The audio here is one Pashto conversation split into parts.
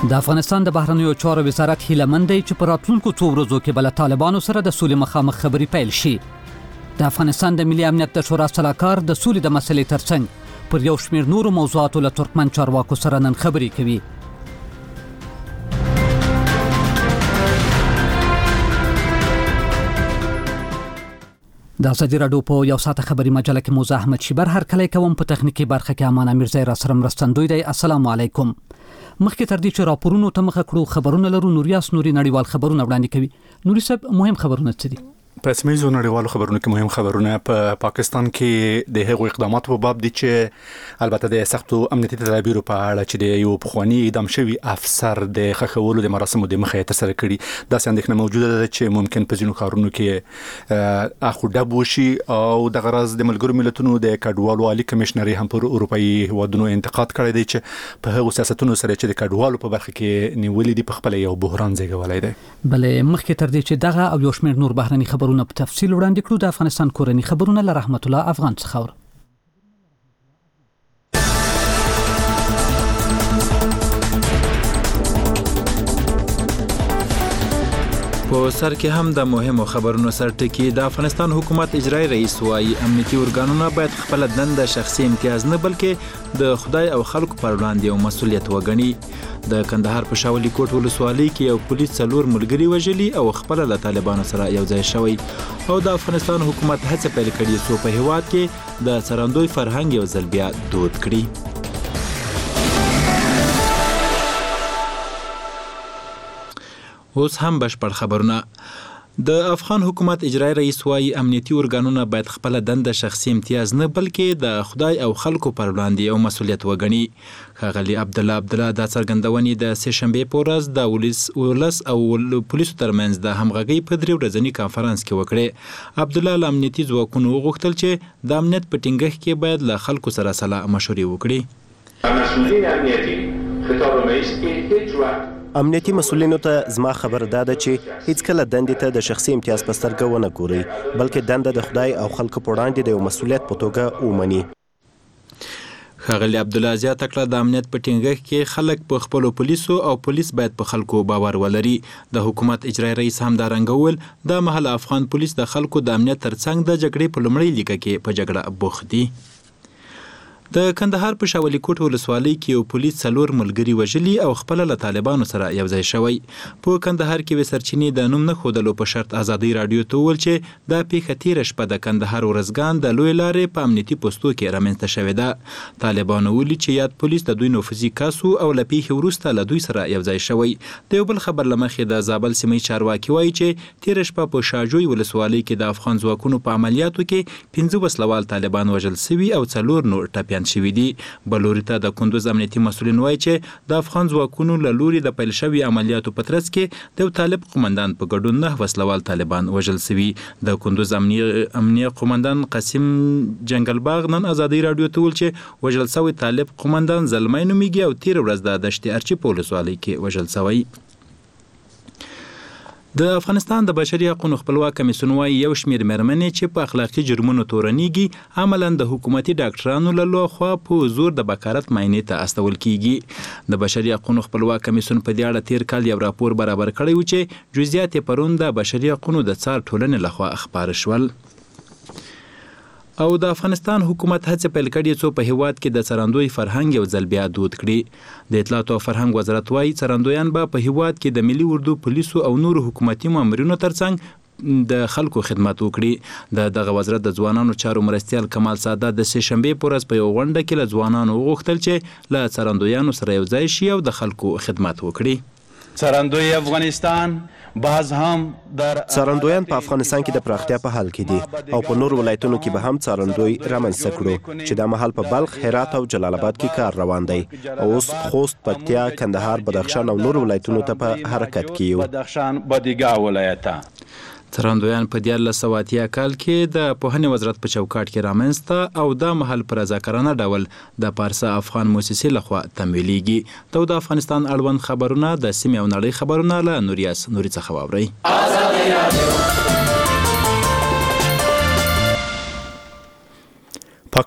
د افغانستان د بهرنیو چارو وزارت هیله مند دی چې په راتلونکو څو ورځو کې به له طالبانو سره د سولې مخامخ خبرې پیل شي. د افغانستان د ملي امنیت د شورا سلاکار د سولې د مسلې ترڅنګ پر یو شمېر نورو موضوعاتو له ترکمن چارواکو سره نن خبرې کوي. د ازادي راډیو په یو ساعت خبري مجله کې موزه احمد شیبر هر کله کوم په تخنیکی برخه کې امان امیر را سره مرستندوی دی. السلام علیکم. مخکې تر دې چې راپورونو ته مخه کړو خبرونه لرو. نوریاس نوري نړیوال خبرونه وړاندې کوي. نوري صاحب مهم خبرونه څه دي؟ په سیمه‌یزو نړیوالو خبرونو کې مهم خبرونه په پاکستان کې د هغو اقداماتو په باب دي چې البته د سختو امنیتي تدابیرو په اړه چې د یو پخوانی اعدام شوی افسر د خښولو د مراسمو د مخه ترسره کړي. دا اندېښنه موجوده ده چې ممکن په ځینو کارونو کې اخو ډب وشي او د غرض د ملګرو ملتونو د کډوالو عالی کمشنري هم پر اروپאי هوادونو انتقاد کړی دی چې په هغو سیاستونو سره چې د کډوالو په برخه کې نیولې دي په خپل یو بحران زیږولای دی. بلې مخکې تر دې چې دغه او یو شمېر نور بهرني خبرونه په تفصیل وړاندې کړو د افغانستان کورنی خبرونه له رحمت الله افغان څخه ور. په سر کې هم د مهمو خبرونو سرټکی د افغانستان حکومت اجرایی رئیس وايي امنیتي ارګانونه باید خپل دنده شخصي امتیاز نه بلکې د خدای او خلکو پر وړاندې یو مسؤلیت وګڼي. د کندهار په شاولي کوټ ولسوالۍ کې یو پولیس څلور ملګري وژلي او خپل له طالبانو سره یو ځای شوی او د افغانستان حکومت هڅه پیل کړې چې په هیواد کې د سرندوی فرهنګ یو ځل بیا دود کړي. اوس هم بشپړ خبرونه. د افغان حکومت اجرایی رئیس وايي امنیتي ارګانونه باید خپل دنده شخصي امتیاز نه بلکې د خدای او خلکو پر وړاندې یو مسؤلیت وګڼي. ښاغلي عبدالله دا څرګندونې د سه شنبې په ورځ د ولس او پولیسو ترمنځ د همغږۍ په 3 ورځني کانفرنس کې وکړې. عبدالله له امنیتي ځواکونو وغوښتل چې د امنیت په ټینګښت کې باید له خلکو سره سلا مشورې وکړي. مسئولین امنیتي خطاب رئیس کې هیڅ وخت امنیتي مسؤلینو ته زما خبر داده چې هیڅ کله دندې ته د شخصي امتیاز په سترګه ونه ګوري بلکې دنده د خدای او خلکو په وړاندې د یو مسؤلیت په توګه ومني. ښاغلي عبدالله زیاته کړه د امنیت په ټینګښت کې خلک په خپلو پولیسو او پولیس باید په خلکو باور ولري. د حکومت اجرایی رئیس هم دا رنګول د مهال افغان پولیس د خلکو د امنیت ترڅنګ د جګړې په لومړۍ لیکه کې په جګړه بوخت دي. د کندهار په شاولي کوټ ولسوالۍ کې یو پولیس 4 ملګري وژلي او خپل له طالبانو سره یو ځای شوی. په کندهار کې وسرچینې د نوم نه ښودلو په شرط ازادي راډیو ته وویل چې دا پیښه تیره شپه د کندهار ورځګان د لوی لارې په امنیتي پوستو کې رامنځته شوې ده. طالبانو ویلي چې یاد پولیس د دوی نفوذي کسو او له پیښې وروسته له دوی سره یو ځای شوی. د یو بل خبر له مخې د زابل سیمې چارواکي وایي چې تیره شپه په شاجوی ولسوالۍ کې د افغان ځواکونو په عملیاتو کې 15 وسلوال طالبان وژل شوي او 4 نور ټپیان شوي دي. بلوري ته د کندوز امنیتي مسؤلین وایي چې د افغان ځواکونو له لوري د پیل شوي عملیاتو په ترڅ کې د طالب قومندان په ګډون 9 وسلوال طالبان وژل شوي. د کندوز امنیه قومندان قاسم جنگلباغ نن ازادي راډیو ته ویل چې وژل شوی طالب قومندان زلمی نومیږي او تیر ورځ د دشت ارچي په ولسوالۍ کې وژل شوی. د افغانستان د بشري حقوقو خپلواک کمیسیون وايي یو شمېر مېرمنې چې په اخلاقي جرمونو تورنېږي عملاً د حکومتي ډاکټرانو له لخوا په زور د بکارت معاینې ته استول کیږي. د بشري حقوقو خپلواک کمیسیون په دې اړه تیر کال یو راپور برابر کړی و چې جزئیات یې پرون د بشري حقوقو د څار ټولنې لخوا خپاره شول. او د افغانستان حکومت هڅه پیل کړې څو په هیواد کې د څرندوی فرهنګ یو ځل بیا دود کړي. د اطلاعات او فرهنګ وزارت وايي څرندویان به په هیواد کې د ملي اردو پولیسو او نورو حکومتي مامورینو ترڅنګ د خلکو خدمات وکړي. دغه وزارت د ځوانانو چارو مرستیال کمال سعادت د سه شنبې په ورځ په یو غونډه کې له ځوانانو وغوښتل چې له څرندویانو سره یو ځای شي او د خلکو خدمات وکړي. څرندوی افغانستان بعض هم در څرندویان په افغانستان کې د پراختیا په حال کې دي او په نور ولایتونو کې به هم څرندوی رامنځته کړو چې د مهال په بلخ، هرات او جلال آباد کې کار روان دی. اوس خوست، پکتیا، کندهار، بدخشان او نور ولایتونو ته په حرکت کې یو. بدخشان بدیګا ولایت څرندویان په 1980 کال کې د پوهنې وزارت په چوکاټ کې رامنځته او د محل پر رضاکارانه ډول د پارسا افغان مؤسسې لخوا تمویلېږي. د افغانستان اړوند خبرونه د سیمې او نړۍ خبرونه له نوریاس نوري څخه واورئ.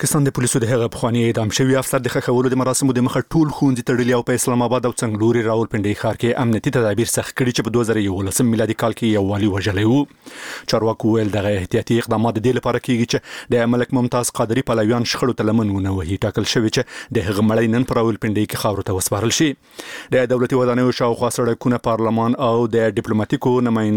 پاکستان د پولیسو د هغه پخوانی اعدام شوی افسر د خښولو د مراسمو د مخه ټول ښوونځي تړلي او په اسلام آباد او څنګلوري راولپنډي ښار کې امنیتي تدابیر سخت کړي چې په 2011 میلادي کال کې یو والي وژلی وو. چارواکو ویل دغه احتیاطي اقدامات د دې لپاره کیږي چې د ملک ممتاز قادری پلویان شخړو ته لمن ونه وهي. ټاکل شوی چې د هغه مړی نن پر راولپنډي کې خاورو ته وسپارل شي. د دولتي ودانیو شاوخوا سړکونه، پارلمان او د ډیپلوماټیکو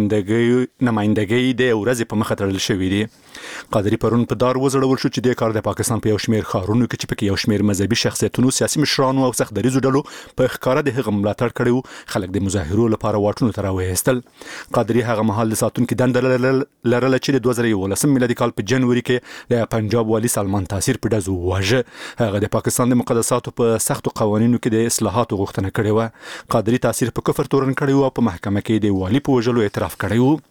نمائندګۍ د ورځې په مخه تړل شوی دي. قادری پرون په دار وزړول شو چې د کار د پاکستان په یو شمېر ښارونو کې چې پکې یو شمېر مذهبي شخصیتونو، سیاسي مشرانو او سخت دریزو ډلو په ښکاره د هغه ملاتړ کړی وو. خلک د مظاهرو لپاره واټونو ته راوایستل. قادری هغه مهال د ساتونکو دنده لرله چې د 2011 میلادي کال په جنوري کې د پنجاب والي سلمان تاثیر په ډزو وواژه. هغه د پاکستان د مقدساتو په سختو قوانینو کې د اصلاحاتو غوښتنه کړې وه. قادری تاثیر په کفر تورن کړی وو او په محکمه کې د والي په وژلو اعتراف کړی وو.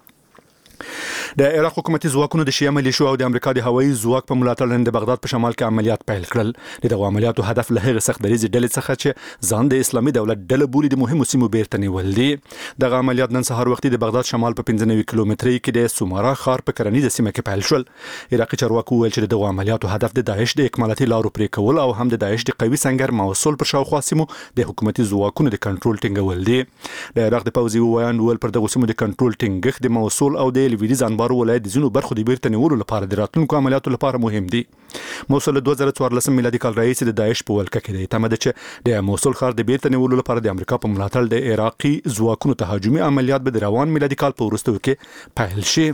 د عراق حکومتي ځواکونو د شیعه ملیشو او د امریکا د هوایي ځواک په ملاتړ نن د بغداد په شمال کې عملیات پیل کړل. دغه عملیاتو هدف له هغه سخت دریزي ډلې څخه چې ځان د اسلامي دولت ډله بولي د مهمو سیمو بیرته نیول دي. دغه عملیات نن سهار وختي د بغداد شمال په 95 کیلومتري کې د سومارا ښار په کرنیزه سیمه کې پیل شول. عراقي چارواکو ویل چې دغه عملیاتو هدف د داعش د اکمالاتي لارو پرې کول او هم د داعش د قوي سنگر موصل پر شاوخوا سیمو د حکومتي ځواکونو د کنټرول ټینګول دي. د عراق د پوځي وایان ول پر دغه سیمو د کنټرول ټینګښت د موصل او د لویدیز انبار ولایت د ځینو برخو د بیرته نیولو لپاره د راتلونکو عملیاتو لپاره مهم دي. موصل 2014 میلادي کال راهیسې د داعش په ولکه کې دی. تمه ده چې د موصل ښار د بیرته نیولو لپاره د امریکا په ملاتړ د عراقي ځواکونو تهاجمي عملیات به د روان میلادي کال په وروستیو کې پیل شي.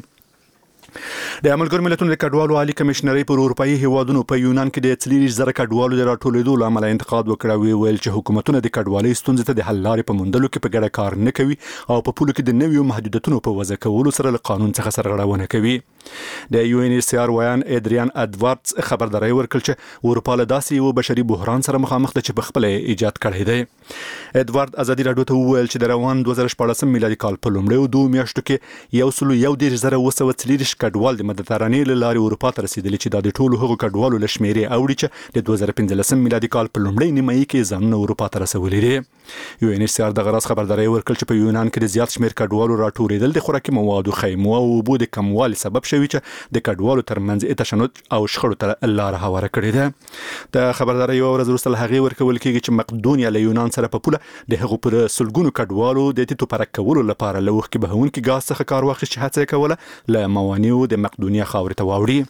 د ملګرو ملتونو د کډوالو عالی کمشنري پر اروپאי هیوادونو په یونان کې د 30,000 کډوالو د راټولېدو لامل انتقاد وکړ. ویل چې حکومتونه د کډوالۍ ستونزې ته د حل لارې په موندلو کې په ګډه کار نه کوي او په پولو کې د نویو محدودیتونو په وضع کولو سره له قانون څخه سرغړونه کوي. د UNHCR وایان ایدریان اډوارډز خبرداري ورکړه چې اروپا له داسې یو بشري بحران سره مخامخ ده چې په خپل ایجاد کړی دی. اډوارډ ازادي راډیو ته وویل چې د روان 2014 میلادي کال په لومړیو 2 میاشتو کې 1,140 کډوال د مدیترانې له لارې اروپا ته رسیدلي چې دا د ټولو هغو کډوالو له شمیرې اوړي چې د 2015 میلادي کال په لومړۍ نیمایي کې ځانونه اروپا ته رسولي دي. UNHCR دغه راز خبرداري ورکړه چې په یونان کې د زیات شمیر کډوالو راټولېدل د خوراکي موادو، خیمو او اوبو د کموالي سبب شوی چې د کډوالو ترمنځ تشنج او شخړو ته لار هواره کړې ده. د خبرداري یو ورځ وروسته هغه ورکول کېږي چې مقدونیا له یونان سره په پوله د هغو پر سلګونو کډوالو د تیتو پرک کولو لپاره له وخت کې بهونکي ګاز څخه کار واخیست چې هڅه کوله له موانیو د مقدونیا خاورې ته واوړي.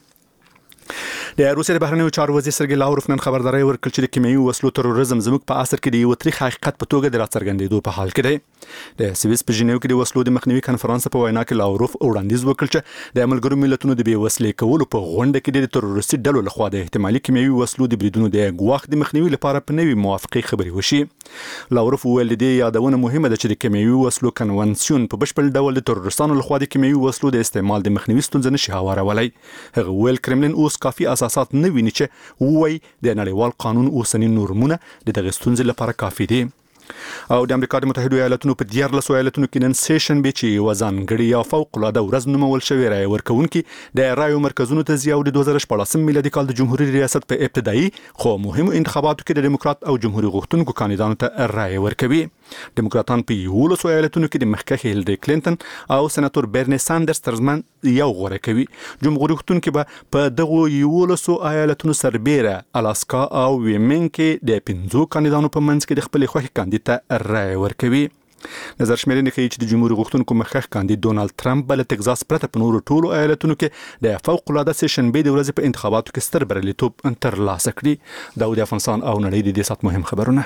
د روسیې د بهرنیو چارو وزیر سرګی لاوروف نن خبرداري ورکړه چې د کیمیاوي وسلو تروریزم زموږ په عصر کې د یو تاریخ حقیقت په توګه د راڅرګندېدو په حال کې دی. د سویس په ژنیو کې د وسلو د مخنیوي کنفرانس په وینا کې لاوروف وړاندیز وکړ چې د ملګرو ملتونو د بې وسلې کولو په غونډه کې د تروریستي ډلو لخوا د احتمالي کیمیاوي وسلو د بریدونو د ګواښ د مخنیوي لپاره په نوي موافقه خبري وشي. لاوروف ویل د یادونه مهمه ده چې د کیمیاوي وسلو کنونسیون په بشپړ ډول د تروریستانو لخوا د کیمیاوي وسلو د استعمال د مخنیوي ستونزې نشي هوارولای. هغه ویل کرملین اوس کافي اساسات نه ویني چې وای د نړیوال قانون اوسنی نورمونه د دغه ستونزې لپاره کافي دي. او د امریکا د متحده ایالاتونو په 14 ایالتونو کې نن سیشن به چې وزنګړي یا فوق العاده ورځ نومول شوی رای ورکونکي د رایو مرکزونو ته زیاو د 2014 میلادي کال د جمهوریت ریاست په ابتدایي خو مهمو انتخاباتو کې د دیموکرات او جمهوریت غوښتونکو کاندیدانو ته رای ورکوي. دیموکراتان په 11 ایالتونو کې د مخکښ هیلری کلینټن او سېناتور برنی ساندرز ترمن یو غوړه کوي. جمهوریت غوښتونکي به په دغه 11 ایالتونو سربېره الاسکا او ویمن کې د 15 کاندیدانو په منځ کې د خپل خوښ کاندید ته رای ورکوي. نظر شمیرنې کوي چې د جمهوریت غوښتونکو مخکښ کاندید ډونالد ټرمپ بل تگزاس پرته په نورو ټولو ایالتونو کې د فوق العاده سیشن به د ورځې په انتخاباتو کې ستر بریالیتوب ترلاسه کړي. د افغانستان او نړۍ د دې سات مهم خبرونه.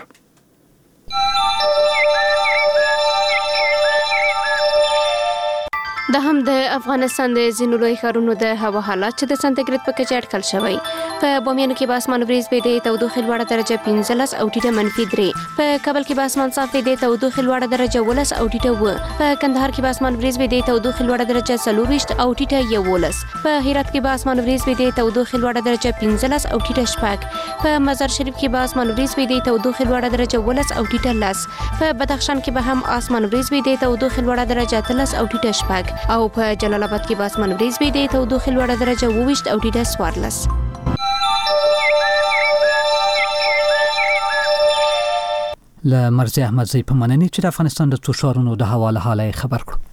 د هم د افغانستان د ځینو لوی ښارونو د هوا حالات چې د سانتیګریډ په کچه اټکل شوی. په بامیان کې به اسمان وریځ وي د تودوخې لوړه درجه 15 او ټیټه -3. په کابل کې به اسمان صاف وي د تودوخې لوړه درجه 12 او ټیټه 9. په کندهار کې به اسمان وریځ وي د تودوخې لوړه درجه 24 او ټیټه 11. په هرات کې به اسمان وریځ وي د تودوخې لوړه درجه 15 او ټیټه 4. په مزار شریف کې به اسمان وریځ وي د تودوخې لوړه درجه 12 او ټیټه 10. په بدخشان کې به هم اسمان وریځ وي د تودوخې لوړه درجه 13 او ټیټه 4. او په جلال آباد کې به اسمان وریځ وي د تودوخې لوړه درجه 22 او ټیټه 14. له مرزي احمد زی په مننه چې د افغانستان د څو ښارونو د هوا له حاله خبر کړو.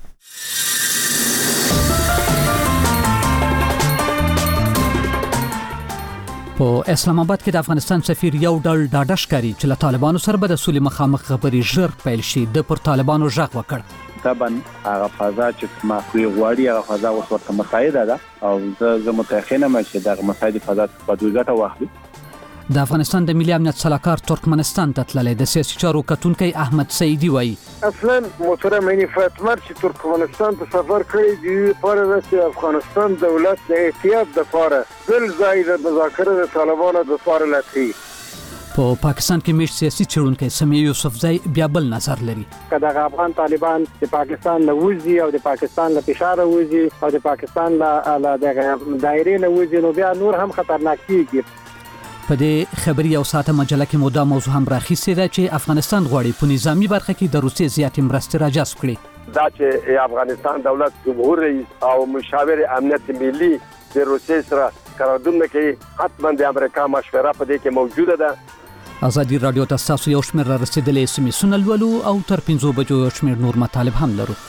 په اسلام آباد کې د افغانستان سفیر یو ډول ډاډه ښکاري چې له طالبانو سره به د سولې مخامخ خبرې ژر پیل شي. د پر طالبانو غږ وکړ. طبعا هغه فضا چې ما کوي غواړي هغه فضا اوس ورته مساعده ده او زه متأخر یم چې دغه مساعده فضا په دوی ګټه واخلي. د افغانستان د ملي امنیت سلاکار ترکمنستان ته تللی د سیاسي چارو کتونکي احمد سعیدي وایي اصلا محترم عینی فاطمه چې ترکمنستان ته سفر کړی دی لپاره د افغانستان دولت د احتیاط لپاره بل ځای د مذاکره د طالبانو د لپاره لټي. په پاکستان کې مش سیاسي چړونکي سمیع یوسفزئی بیا بل نظر لري. کله افغان طالبان د پاکستان له وځي او د پاکستان له فشار وځي او د پاکستان له دایره له وځي نو بیا نور هم خطرناک کیږي. په دې خبري او ساعته مجله کې مودا موضوع هم راخیستې ده چې افغانستان غواړي په نظامی برخه کې د روسیې زیاتې مرستې راجذب کړي. دا چې افغانستان دولت جمهور رئیس او مشاور امنیت ملي د روسیې سره قرارداد کوي حتما د امریکا مشوره په دې کې موجوده ده. ازادي رادیو ته تاسو یو شمېر را رسیدلې سیمې سنلولو او تر 15 بجو یو شمېر نور مطالب هم لرو.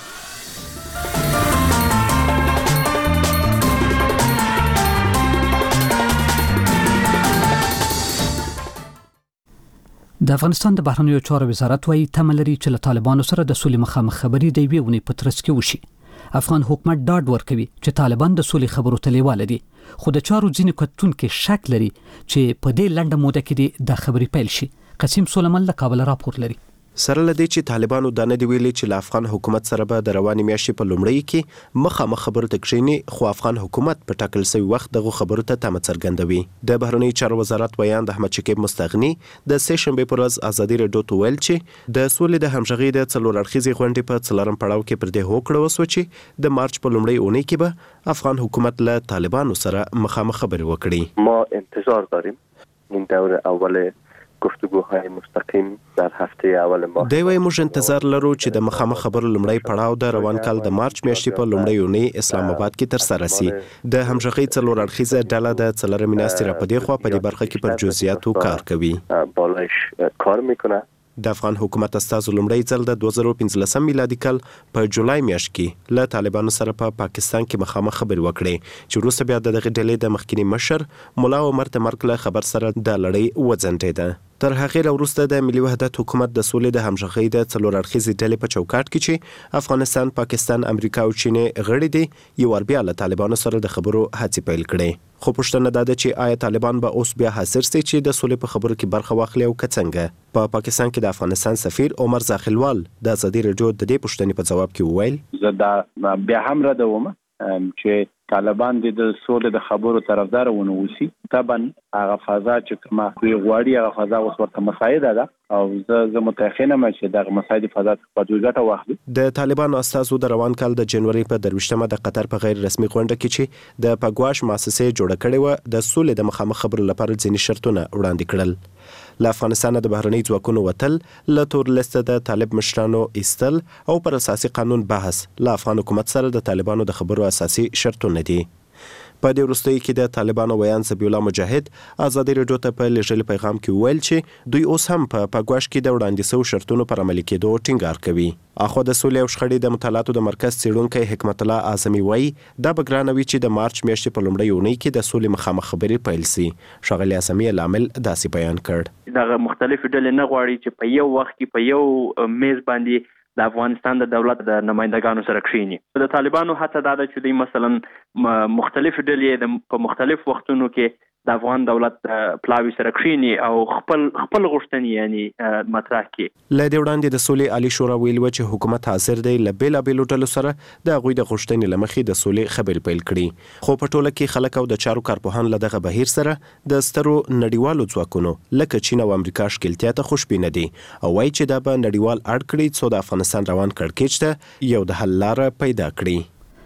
د افغانستان د بهرنیو چارو وزارت وايي تمه لري چې له طالبانو سره د سولې مخامخ خبرې د یوې ونې په ترڅ کې وشي. افغان حکومت ډاډ ورکوي چې طالبان د سولې خبرو ته لیواله دي، خو د چارو ځینې کتونکي شک لري چې په دې لنډه موده کې د خبرې پیل شي. قسیم سلیمان له کابل راپور لري. سره لدی چې طالبانو د نه دی ویلي چې له افغان حکومت سره به د رواني میاشتې په لومړۍ کې مخامخ خبرو ته کښیني، خو افغان حکومت په ټاکل شوی وخت دغه خبرو ته تمه څرګندوي. د بهرنیو چارو وزارت ویاند احمد شکیب مستغني د سه شنبه پر ورځ ازادي رادیو ته ویل چې د سولې د همغږي د څلور اړخیزې غونډې په څلورم پړاو کې پر دې هوکړه وسو چې د مارچ په لومړۍ اونۍ کې به افغان حکومت له طالبانو سره مخامخ خبرې وکړي. ما انتظار داریم این دور اول گفتگوهای مستقیم در هفته اول ماه. دوی وايي موږ انتظار لرو چې د مخامخ خبرو لومړی پړاو د روان کال د مارچ میاشتې په لومړۍ اونۍ اسلام آباد کې ترسره شي. د همغږي څلور اړخیزه ډله د څلورمې میاشتې را پدې خو په دې برخه کې پر جزئیاتو کار کوي. بالایش کار میکنه. د افغان حکومت استازو لومړی ځل د 2015 میلادي کال په جولای میاشت کې له طالبانو سره په پاکستان کې مخامخ خبرې وکړې چې وروسته بیا دغه ډلې د مخکینی مشر مولا عمر تمرک له خبر سره د لړۍ وځنډېده. تر هغې وروسته د ملي وحدت حکومت د سولې د همغږۍ د څلور اړخیزې ډلې په چوکاټ کې چې افغانستان، پاکستان، امریکا او چین غړي دي یو ور بیا له طالبانو سره د خبرو هڅې پیل کړې. خو پوښتنه ده چې آیا طالبان به اوس بیا حاضر سي چې د سولې په خبرو کې برخه واخلي او که څنګه؟ په پاکستان کې د افغانستان سفیر عمر زاخلوال د ازادي رادیو د دې پوښتنې په جواب کې وویل زه دا بیا هم ردوم چې طالبان د سولې د خبرو طرفدار ونه وسی. طبعا هغه فضا چې ما کوي غواړي هغه فضا اوس ورته مساعده ده او زه متأخر یم چې دغه مساعده فضا په دوی ګټه واخلي. د طالبانو استازو د روان کال د جنوري په 23مه د قطر په غیر رسمي غونډه کې چې د پګواش مؤسسې جوړه کړې و د سولې د مخامخ خبرو لپاره ځینې شرطونه وړاندې کړل. له افغانستان د بهرنۍ ځواکونو وتل، له تور لیست د طالب مشرانو ایستل او پر اساسي قانون بحث له افغان حکومت سره د طالبانو د خبرو اساسي شرطونه دي. په دې وروستیو کې د طالبانو ویان ذبیح الله مجاهد ازادي رادیو ته په لېږلي پیغام کې ویل چې دوی اوس هم په پګواش کې د وړاندې شویو شرطونو پر عملي کېدو ټینګار کوي. اخو د سولې او شخړې د مطالعاتو د مرکز څېړونکی حکمت الله اعظمي وایي دا به ګرانه وي چې د مارچ میاشتې په لومړۍ اونۍ کې د سولې مخامخ خبرې پیل سي. ښاغلي اعظمي لامل داسې بیان کړ دغه مختلف ډلې نه غواړي چې په یو وخت کې په یو میز باندې د افغانستان د دولت د نمائندګانو سره کښینی. د طالبانو هڅه دا ده چې دوی مثلا مختلف ډلې په مختلف وختونو کې د افغان دولت پلاوی سره کښینی او خپل غوښتنې یعنی مطرح کړي. له دې وړاندې د سولې عالی شورا ویلي و چې حکومت حاضر دی له بېلابېلو ډلو سره د هغوی د غوښتنې له مخې د سولې خبرې پیل کړي. خو په ټوله کې خلک او د چارو کارپوهان له دغه بهیر سره د سترو نړیوالو ځواکونو لکه چین او امریکا ښکیلتیا ته خوشبینه دي او وایي چې دا به نړیوال اړ کړي څو د افغانستان روان کړکېچ ته یو د حل لاره پیدا کړي.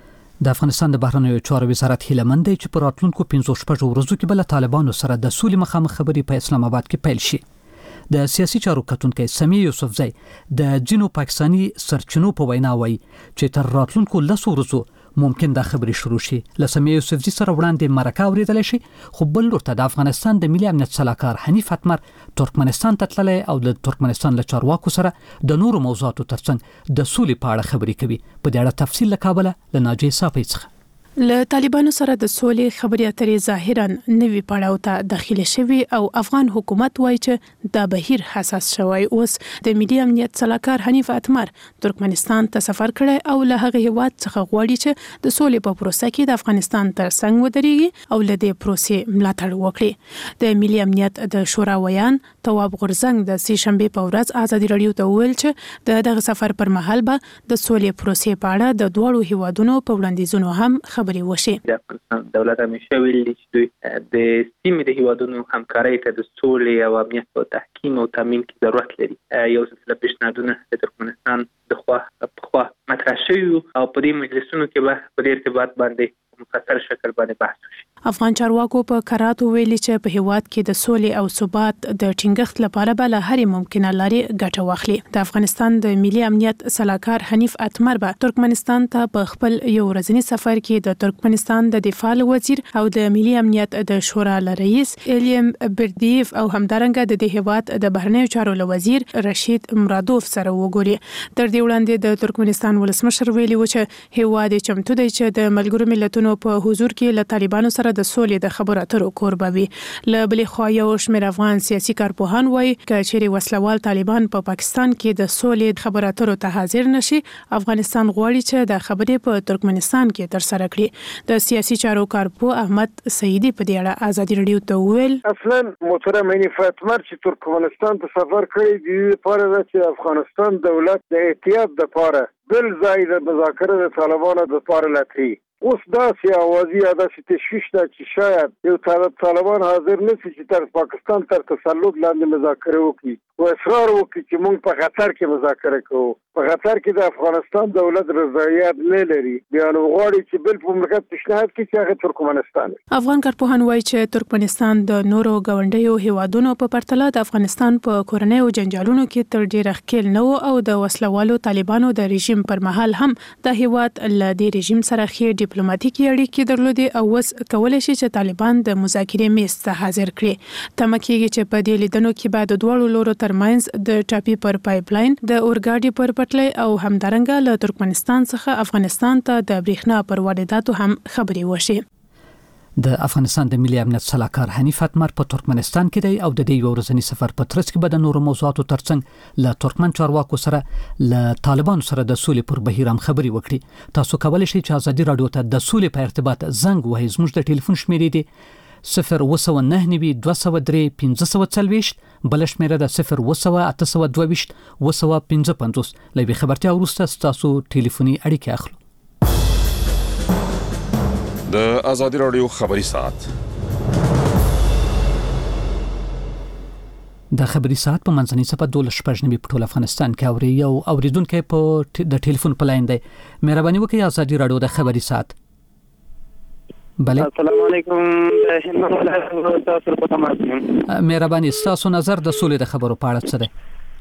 د افغانستان د بهرنیو چارو وزارت هیله مند دی چې په راتلونکو 15 ورځو کې به طالبانو سره د سولې مخامخ خبرې په اسلام آباد کې پیل شي. د سیاسي چارو کتونکي سمیع یوسفزئی د جنوب پاکستانی سرچینو په وینا وایي چې تر راتلونکو 10 ورځو ممکن دا خبرې شروع شي. له سمیع یوسفزئی سره وړاندې مرکه اوریدل شي، خو بل لورته د افغانستان د ملي امنیت سلاکار حنیف اتمر ترکمنستان ته تللی او د ترکمنستان له چارواکو سره د نورو موضوعاتو ترڅنګ د سولې په اړه خبرې کوي. په دې اړه تفصیل له کابل له ناجیه صافی څخه. له طالبانو سره د سولې خبرې اترې ظاهرا نوي پړاو ته داخله شوي او افغان حکومت وایي چې دا بهیر حساس شوی. اوس د ملي امنیت سلاکار حنیف اتمر ترکمنستان ته سفر کړی او له هغه هیواد څخه غواړي چې د سولې په پروسه کې د افغانستان ترڅنګ ودرېږي او له دې پروسې ملاتړ وکړي. د ملي امنیت د شورا ویان تواب غورزنګ د سې شنبه په ورځ ازادي رادیو ته ویل چې دغه سفر پر مهال به د سولې پروسې په اړه د دوړو هیوادونو په وړاندیزونو هم خبرې وشي. د افغانستان دولت همیشه ویلي چې دوی د سیمې د هیوادونو همکارۍ ته د سولې او امنیت په تحکیم او تامین کې ضرورت لري. یو سلسله پیشنهادونه د ترکمنستان د خوا مطرح شوي او په دې مجلسونو کې به په دې ارتباط باندې مفصل شکل باندې بحث وشي. افغان چارواکو په کراتو ویلي چې په هیواد کې د سولې او ثبات د ټینګښت لپاره به له هرې ممکنه لارې ګټه واخلي. د افغانستان د ملي امنیت سلاکار حنیف اتمر به ترکمنستان ته په خپل یو ورځنی سفر کې د ترکمنستان د دفاع وزیر او د ملي امنیت د شورا رئیس الیم بردیف او همدارنګه د دې هیواد د بهرنیو چارو وزیر رشید مرادوف سره وګوري. تر دې وړاندې د ترکمنستان ولسمشر ویلي و چې هیواد چمتو دی چې د ملګرو ملتونو په حضور کې له طالبانو سره د سولې د خبرو اترو کوربه وي. له بلې خوا یو شمېر افغان سیاسي کارپوهان وایي چې چیرې وسلوال طالبان په پاکستان کې د سولې خبرو اترو ته حاضر نشي، افغانستان غواړي چې د خبرې په ترکمنستان کې ترسره کړي. د سیاسي چارو کارپوه احمد سعیدی په دې اړه ازادي رادیو ته ویل اصلا محترم حنیف اتمر چې ترکمنستان ته سفر کړی دی لپاره چې افغانستان دولت د احتیاط لپاره بل ځای د مذاکره د طالبانو لپاره لټي. اوس داسې اوازې یا داسې تشویش ده چې شاید یو طالبان حاضر نشي چې تر پاکستان تر تسلط لاندې مذاکره وکړي او اصرار وکړي چې موږ په خطر کې مذاکره کوو. په خطر کې د افغانستان دولت رضایت نه لري، بیا نو غواړي چې بل په مملکت پیشنهاد کړي چې هغه ترکمنستان. افغان کارپوهان وایي چې ترکمنستان د نورو ګاونډیو هیوادونو په پرتله د افغانستان په کورنیو جنجالونو کې تر ډیره ښکیل نه و او د وسلوالو طالبانو د رژیم پر مهال هم د هیواد له دې رژیم سره ښې ډیپلوماټیکي اړیکې درلودې او اوس کولای شي چې طالبان د مذاکرې میز ته حاضر کړي. تمه کېږي چې په دې لیدنو کې به د دواړو لورو ترمنځ د ټاپي پر پایپلاین، د اورګاډي پر پټلۍ او همدارنګه له ترکمنستان څخه افغانستان ته د برېښنا پر وارداتو هم خبرې وشي. د افغانستان د ملي امنیت سلاکار حنیف اتمر په ترکمنستان کې دی او د دې یو ورځنی سفر په ترڅ کې به د نورو موضوعاتو ترڅنګ له ترکمن چارواکو سره له طالبانو سره د سولې پر بهیر هم خبرې وکړي. تاسو کولی شئ چې ازادي رادیو ته د سولې په ارتباط زنګ وهئ. زموږ د ټلیفون شمیرې دی 02992031540، بل شمیره ده 01822 لوي خبرتیا وروسته تاسو ټلیفوني اړیکه اخلو. د ازادي رادیو خبري ساعت د خبري ساعت په منځنۍ صفه 12 په ټول افغانستان کې اوري یو اوریدونکو په د ټلیفون په لاین دی. مهرباني وکړئ ازادي رادیو د خبري ساعت. بله السلام علیکم. مهرباني تاسو نظر د سولې د خبرو په اړه څه دی؟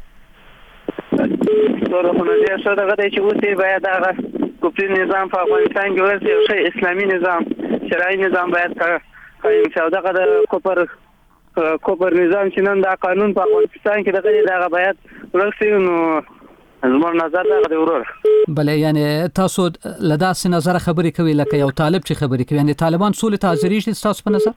سره دې څه دغه چې اوسې باید هغه کوپی نظام په افغانستان کې ورسې یو شی اسلامي نظام شرعي نظام باید قائم شي او دغه د کوپر نظام چې نن دا قانون په افغانستان کې دغه باید ورسې نو زموږ نظر دا دی ورور. بله یعنی تاسو لداسې نظر خبرې کوي لکه یو طالب چې خبرې کوي، یعنی طالبان سولې ته حاضرېږي تاسو په نظر؟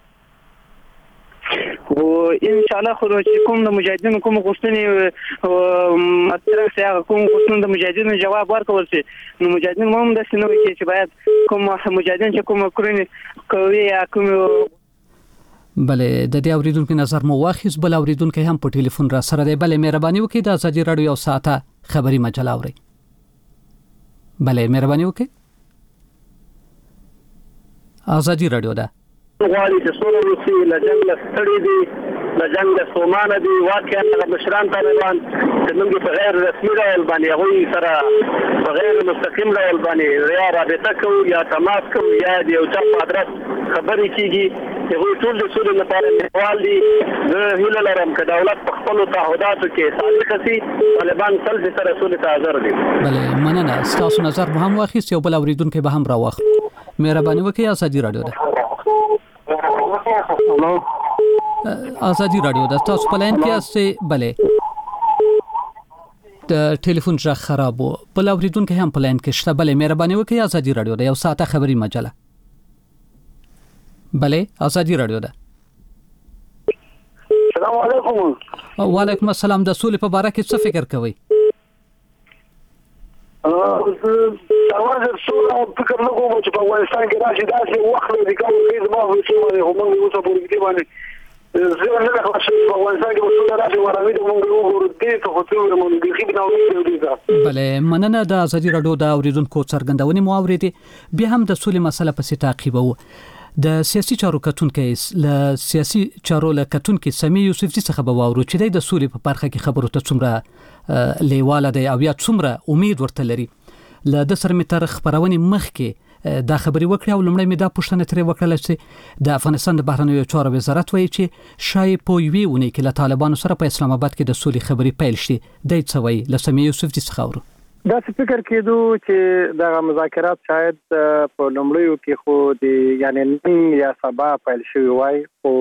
او ان شاء الله خو چې کوم د مجاهدینو کوم غوښتنې مطرح شي هغه کوم غوښتنې د مجاهدینو جواب ورکول شي نو مجاهدین هم د سينو چې باید کوم مجاهدین چې کوم کړنی کوي یا کوم. بله د دې اوریدونکو نظر مو واخیس. بل اوریدونکو هم په ټلیفون را سره دی. بله مهرباني وکړئ د ازادي رادیو یو ساعته خبري مجله اورئ. بله مهرباني وکړئ. ازادي رادیو ده غواړي چې سوله وشي، له جنګ له ستړي دي، له جنګ له ستومانه دي. واقعا هغه مشران طالبان چې موږ په غیر رسمي ډول باندې هغوی سره په غیر مستقیم ډول باندې یا رابطه کوو یا تماس کوو یا د یو چا په ادرس خبرې کېږي. هغوی ټول د سولې لپاره لیکوال دي. زه هیله لرم که دولت په خپلو تعهداتو کې صادق شي، طالبان تل د سره سولې ته حاضر دي. بله مننه. ستاسو نظر به هم واخیست، یو بل اوریدونکی به هم راواخلو. مهرباني وکړئ. ازادي رادیو ده ازادي رادیو ده تاسو په لاین کې یاستئ. بله د ټلیفون ځخ خراب و. بل اوریدونکو هم په لاین کې شته. بلې مهرباني وکړئ ازادي رادیو د یو ساعته خبري مجله. بلې ازادي رادیو ده. السلام علیکم. وعلیکم السلام. د سولې په باره کې څه فکر کوئ؟ اواز سوله فکر نه کوم چې په افغانستان کې راشي داسې وخت لري کوم چې زما په څیر باندې هم موږ اوسه په دې باندې زه نه خلاص په افغانستان کې وسوله راشي ورامي د موږ وګورو دې ته خو څو موږ د خې بناو دي. بلې مننه د ازادي رادیو د اوریدونکو څرګندونې مو اوریدې. بیا هم د سولې مسله پسې تعقیبو. د سیاسي چارو کتونکو له سیاسي چارو له کتونکو سمي یوسفزي څخه به واورو چې د سولې په برخه کې خبرو ته څومره لیواله دی او یا څومره امید ورته لري. له د سر متر خبرونه مخکې دا خبري وکړه او لمړی مې دا پوښتنه ترې وکړه چې د افغانستان د بهرنیو چارو وزارت وایي چې شاید په یوې اونۍ کې له طالبانو سره په اسلام آباد کې د سولې خبري پیل شي. د څه وایي له سمي یوسفزي څخه اورو. دا فکر کېدو چې د مذاکرات شاید په لمړیو کې خو د یعنی نن یا سبا پیل شوی وای او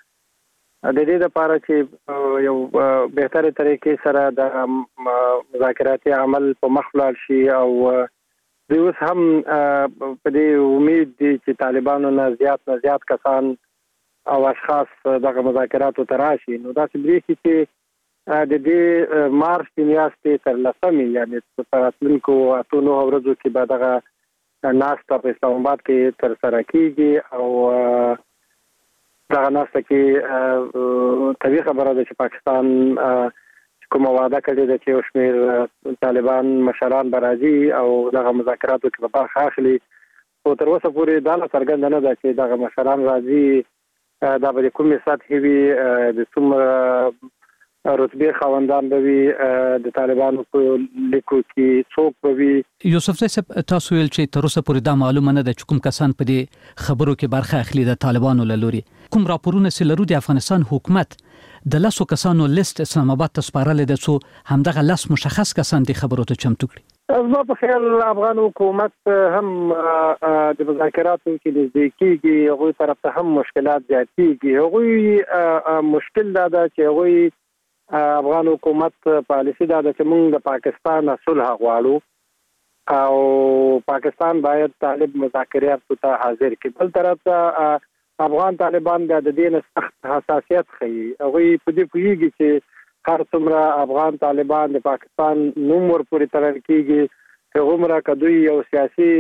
د دې لپاره چې یو بهتره طریقې سره د مذاکراتي عمل په مخ لاړ شي او د اوس هم په دې امید دي چې طالبانو نه زیات کسان او اشخاص دغه مذاکراتو ته راشي. نو دا چې د دې مارچ په میاشتې تر 10 یعنی په راتلونکو 8 ورځو کې به دغه ناسته په اسلام آباد کې تر سره کیږي او دغه ناسته کې طبيعي خبره ده چې پاکستان کوم وعده کړې ده چې اوسمیر طالبان مشران برازي او دغه مذاکراتو کې په برخه اخلي. او تر اوسه پورې دا څرګنده نه ده چې دغه مشران راځي دا به کومه سطحي وي د څومره رتبه خواندان به وي د طالبانو په لیکو کې څوک به وي. یوسف صاحب تاسو ویل چې تر اوسه پورې دا معلومه نه ده چې کوم کسان په دې خبرو کې برخه اخلي د طالبانو له لوري. کوم راپورونه چې لرو د افغانستان حکومت د لاسو کسانو لیست اسلام آباد ته سپارل دي چې همدغه لاس مشخص کسان د خبرو ته چمتو کړي. زما په خیال افغان حکومت هم د مذاکراتو کې نږدې کېږي، هغوی طرف ته هم مشکلات زیاتېږي. هغوی مشکل دا ده چې هغوی افغان حکومت پالیسي دا ده چې موږ د پاکستان صلح غواړو او پاکستان باید طالب مذاکرات ته حاضر کړي. بل طرف ته افغان طالبان د دې نه سخت حساسیت ښيي. هغوی په دې پوهیږي چې هر څومره افغان طالبان د پاکستان نوم ورپورې تړل کېږي هغومره که دوی یو سیاسي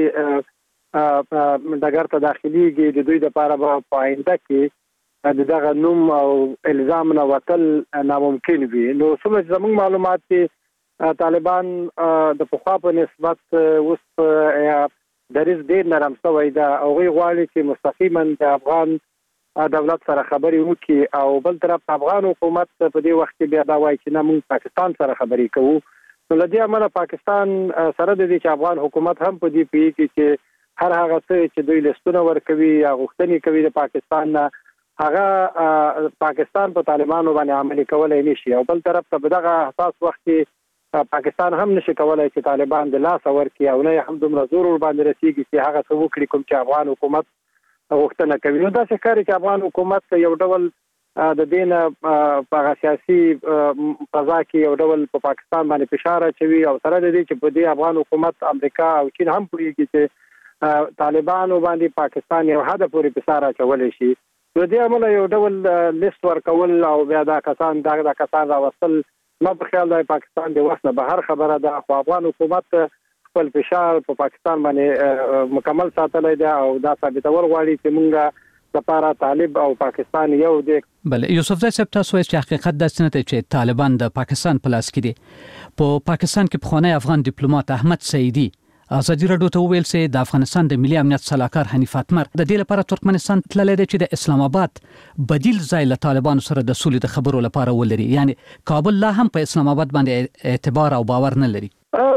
ډګر ته داخليږي د دوی لپاره به په آینده کې دغه نوم او الزام نه وتل ناممکن وي. نو څومره زموږ معلومات دي طالبان د پخوا په نسبت اوس دریز ډیر نرم شوی دا او غوي غواړي چې مستقیما د افغان دولت سره خبري وکړي او بل طرف افغان حکومت په دې وخت کې بیا دا وایي چې نه موږ پاکستان سره خبري کوو. نو لدی امر پاکستان سره د دې چې افغان حکومت هم په دې پیږي چې هر هغه څه چې دوی لستونه ورکوي یا غوښتنې کوي د پاکستان نه هغه پاکستان په طالبانو باندې عملي کولای نشي او بل طرف ته دغه حساس وخت کې پاکستان هم نشي کولای چې طالبان د لاس ورکړي او نه هم دومره زور ور باندې رسیږي چې هغه څه وکړي کوم چې افغان حکومت غوښتنه کوي. نو دا ښکاري چې افغان حکومت یو ډول د دین په سیاسي فضا کې یو ډول په پاکستان باندې فشار اچوي او سره د دې چې په دې افغان حکومت امریکا او چین هم پوهیږي چې طالبانو باندې پاکستان یو حد پورې فشار اچولی شي. نو دې عمل یو ډول لیست ورکول او بیا دا کسان راوستل ما په خیال د پاکستان د وسنه بهر خبره ده. خو افغان حکومت خپل فشار په پاکستان باندې مکمل ساتلی دی او دا ثابتول غواړي چې موږ لپاره طالب او پاکستان یو دی. بله یوسف زای صاحب تاسو چې حقیقت داسې نه دی چې طالبان د پاکستان په لاس کې دي. په پاکستان کې پخوانی افغان ډیپلوماټ احمد سعیدي ازادي رادیو ته ویل چې د افغانستان د ملي امنیت صلاحکار حنیف اتمر د دې لپاره ترکمنستان تللی دی چې د اسلام آباد بدیل ځای له طالبانو سره د سولې د خبرو لپاره ولري. یعنی کابل لا هم په اسلام آباد باندې اعتبار او باور نه لري.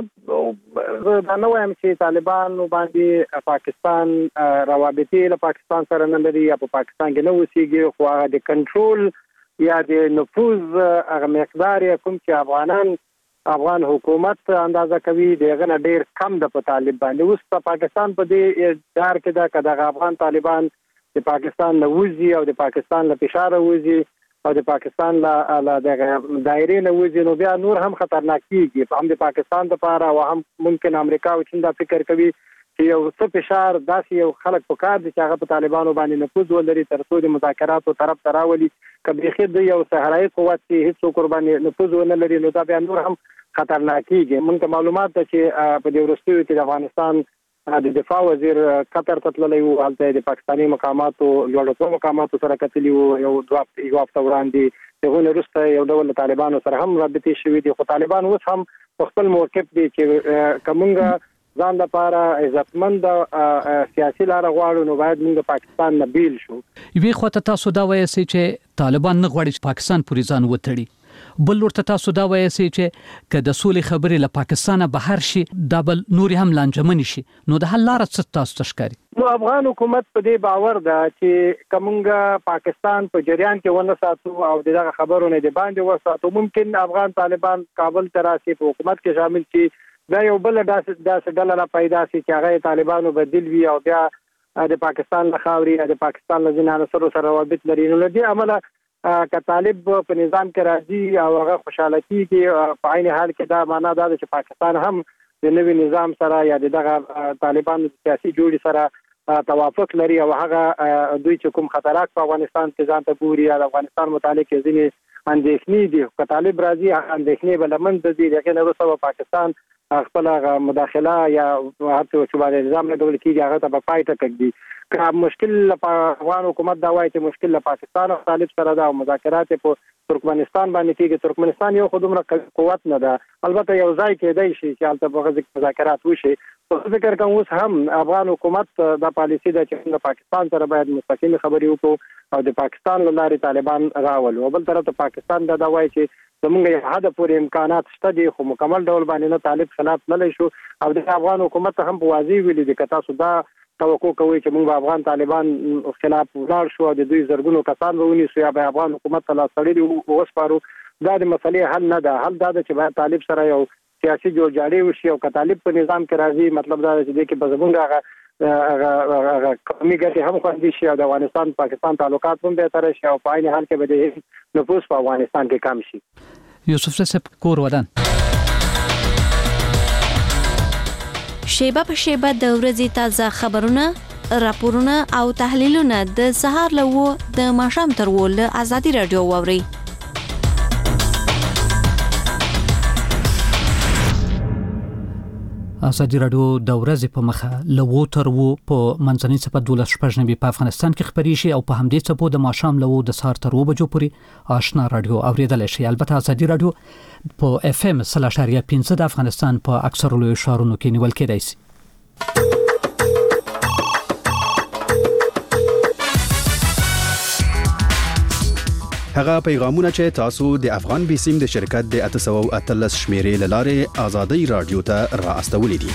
دا نو وایم چې طالبان باندې پاکستان روابطي له پاکستان سره نه لري یا په پاکستان کې نه اوسېږي خو هغه د کنټرول یا د نفوذ هغه مقدار کوم چې افغان حکومت اندازه کوي دغه نه ډیر کم د په طالب باندې. اوس په پاکستان په دې دار کې دا کده افغان طالبان د پاکستان نه وځي او د پاکستان له فشار وځي او د پاکستان لا د دایره نه وځي نو بیا نور هم خطرناک کیږي هم د پاکستان لپاره او هم ممکن امریکا او چین دا فکر کوي چې یو څه فشار داسې یو خلک په کار دي چې هغه په طالبانو باندې نفوذ ولري تر څو د مذاکراتو طرف ته راولي کبي خد یو صحرایي قوت چې هیڅ قرباني نفوذ ونه لري نو دا بیا نور هم خطرناک کیږي مونږ معلومات ته چې په دې ورستیو کې د افغانستان د دفاع وزیر قطر ته تللی و هلته د پاکستاني مقاماتو لوړو مقاماتو سره کتلی وو یو هفته وړاندې دغه وروسته یو ډول طالبانو سره هم رابطې شوې دي خو طالبان اوس هم خپل موقف دي چې کومه ځان لپاره عزتمند سیاسي لار غواړو نو باید موږ پاکستان نه بیل شو یوه خو ته تاسو دا وایي چې طالبان نه غواړي چې پاکستان پورې ځان وتړي بل ورته تاسو دا وایي چې که د سولې خبرې له پاکستانه بهر شي دا بل نور هم لانجمن شي نو د حل لار څه تاسو تشکاري نو افغان حکومت په دې باور ده چې کومه پاکستان په جریان کې ونه ساتو او دغه خبرونه د باندې وساتو ممکن افغان طالبان کابل ته راشي په حکومت کې شامل شي دا یو بل داسې ډله پیدا شي چې هغه طالبانو بدیل وي او بیا د پاکستان له خاوري د پاکستان له ځینو عناصرو سره روابط لري نو لدی عمله ک طالب په نظام کې راځي او هغه خوشاله کیږي په عین حال کې دا معنا ده چې پاکستان هم د نوي نظام سره یا دغه طالبانو سیاسي جوړې سره توافق لري او هغه دوی چې کوم خطرات په افغانستان کې ځان ته ګوري او افغانستان متعلق ځینې اندېښنې دي ک طالب راځي اندېښنې بلمن د دې دغه نو سبا پاکستان خپل مداخله یا هڅه چې باندې نظام له ډول کېږي هغه ته په پای ټکږي که مشکل په افغان حکومت دا وایي چې مشکل له پاکستان او طالب سره دا مذاکرات په ترکمنستان باندې کېږي ترکمنستان یو خودمره قوت نه ده البته یو ځای کېدای شي چې البته په مذاکرات وشي فکر کوم اوس هم افغان حکومت دا پالیسی ده چې د پاکستان سره باید مستقیم خبرې وکړو او د پاکستان له لارې طالبان راولو او بل طرف ته پاکستان دا وایي چې زمونږ یو حد پورې امکانات شته دي خو مکمل ډول باندې نه طالب خلاف نه لای شو او د افغان حکومت هم په واضح ویلي دي که تاسو دا توقع کوي چې موږ افغان طالبان خلاف ولاړ شو د دوی زرګونو کسان ونیسو یا به افغان حکومت ته لاستړي وسپارو دا د مسلې حل نه ده حل دا چې باید طالب سره یو سیاسي جوړجاړی وشي او که طالب په نظام کې راځي مطلب دا چې د کې بزمونږ هغه کمی ګټه هم خوندي شي او د افغانستان پاکستان تعلقات هم بهتر شي او په عین حال کې به د نفوذ په افغانستان کې کم شي یوسف صاحب کور ودان شیبه په شیبه د ورځې تازه خبرونه راپورونه او تحلیلونه د سهار له د ماښام تر ول ازادي رادیو ووري ازادي رادیو د ورځې په مخه له تر په منځنۍ صفه 12 په افغانستان کې خبري شي او په همدې څپو د ماښام له د سهار تر بجو پورې آشنا رادیو اوریدل شي البته ازادي رادیو په اف ام 0.5 د افغانستان په اکثر لوی ښارونو کې نیول کېدای شي هغه پیغامونه چې تاسو د افغان بیسیم د شرکت د 813 شمیرې لاره آزادۍ رادیو ته را استولې دي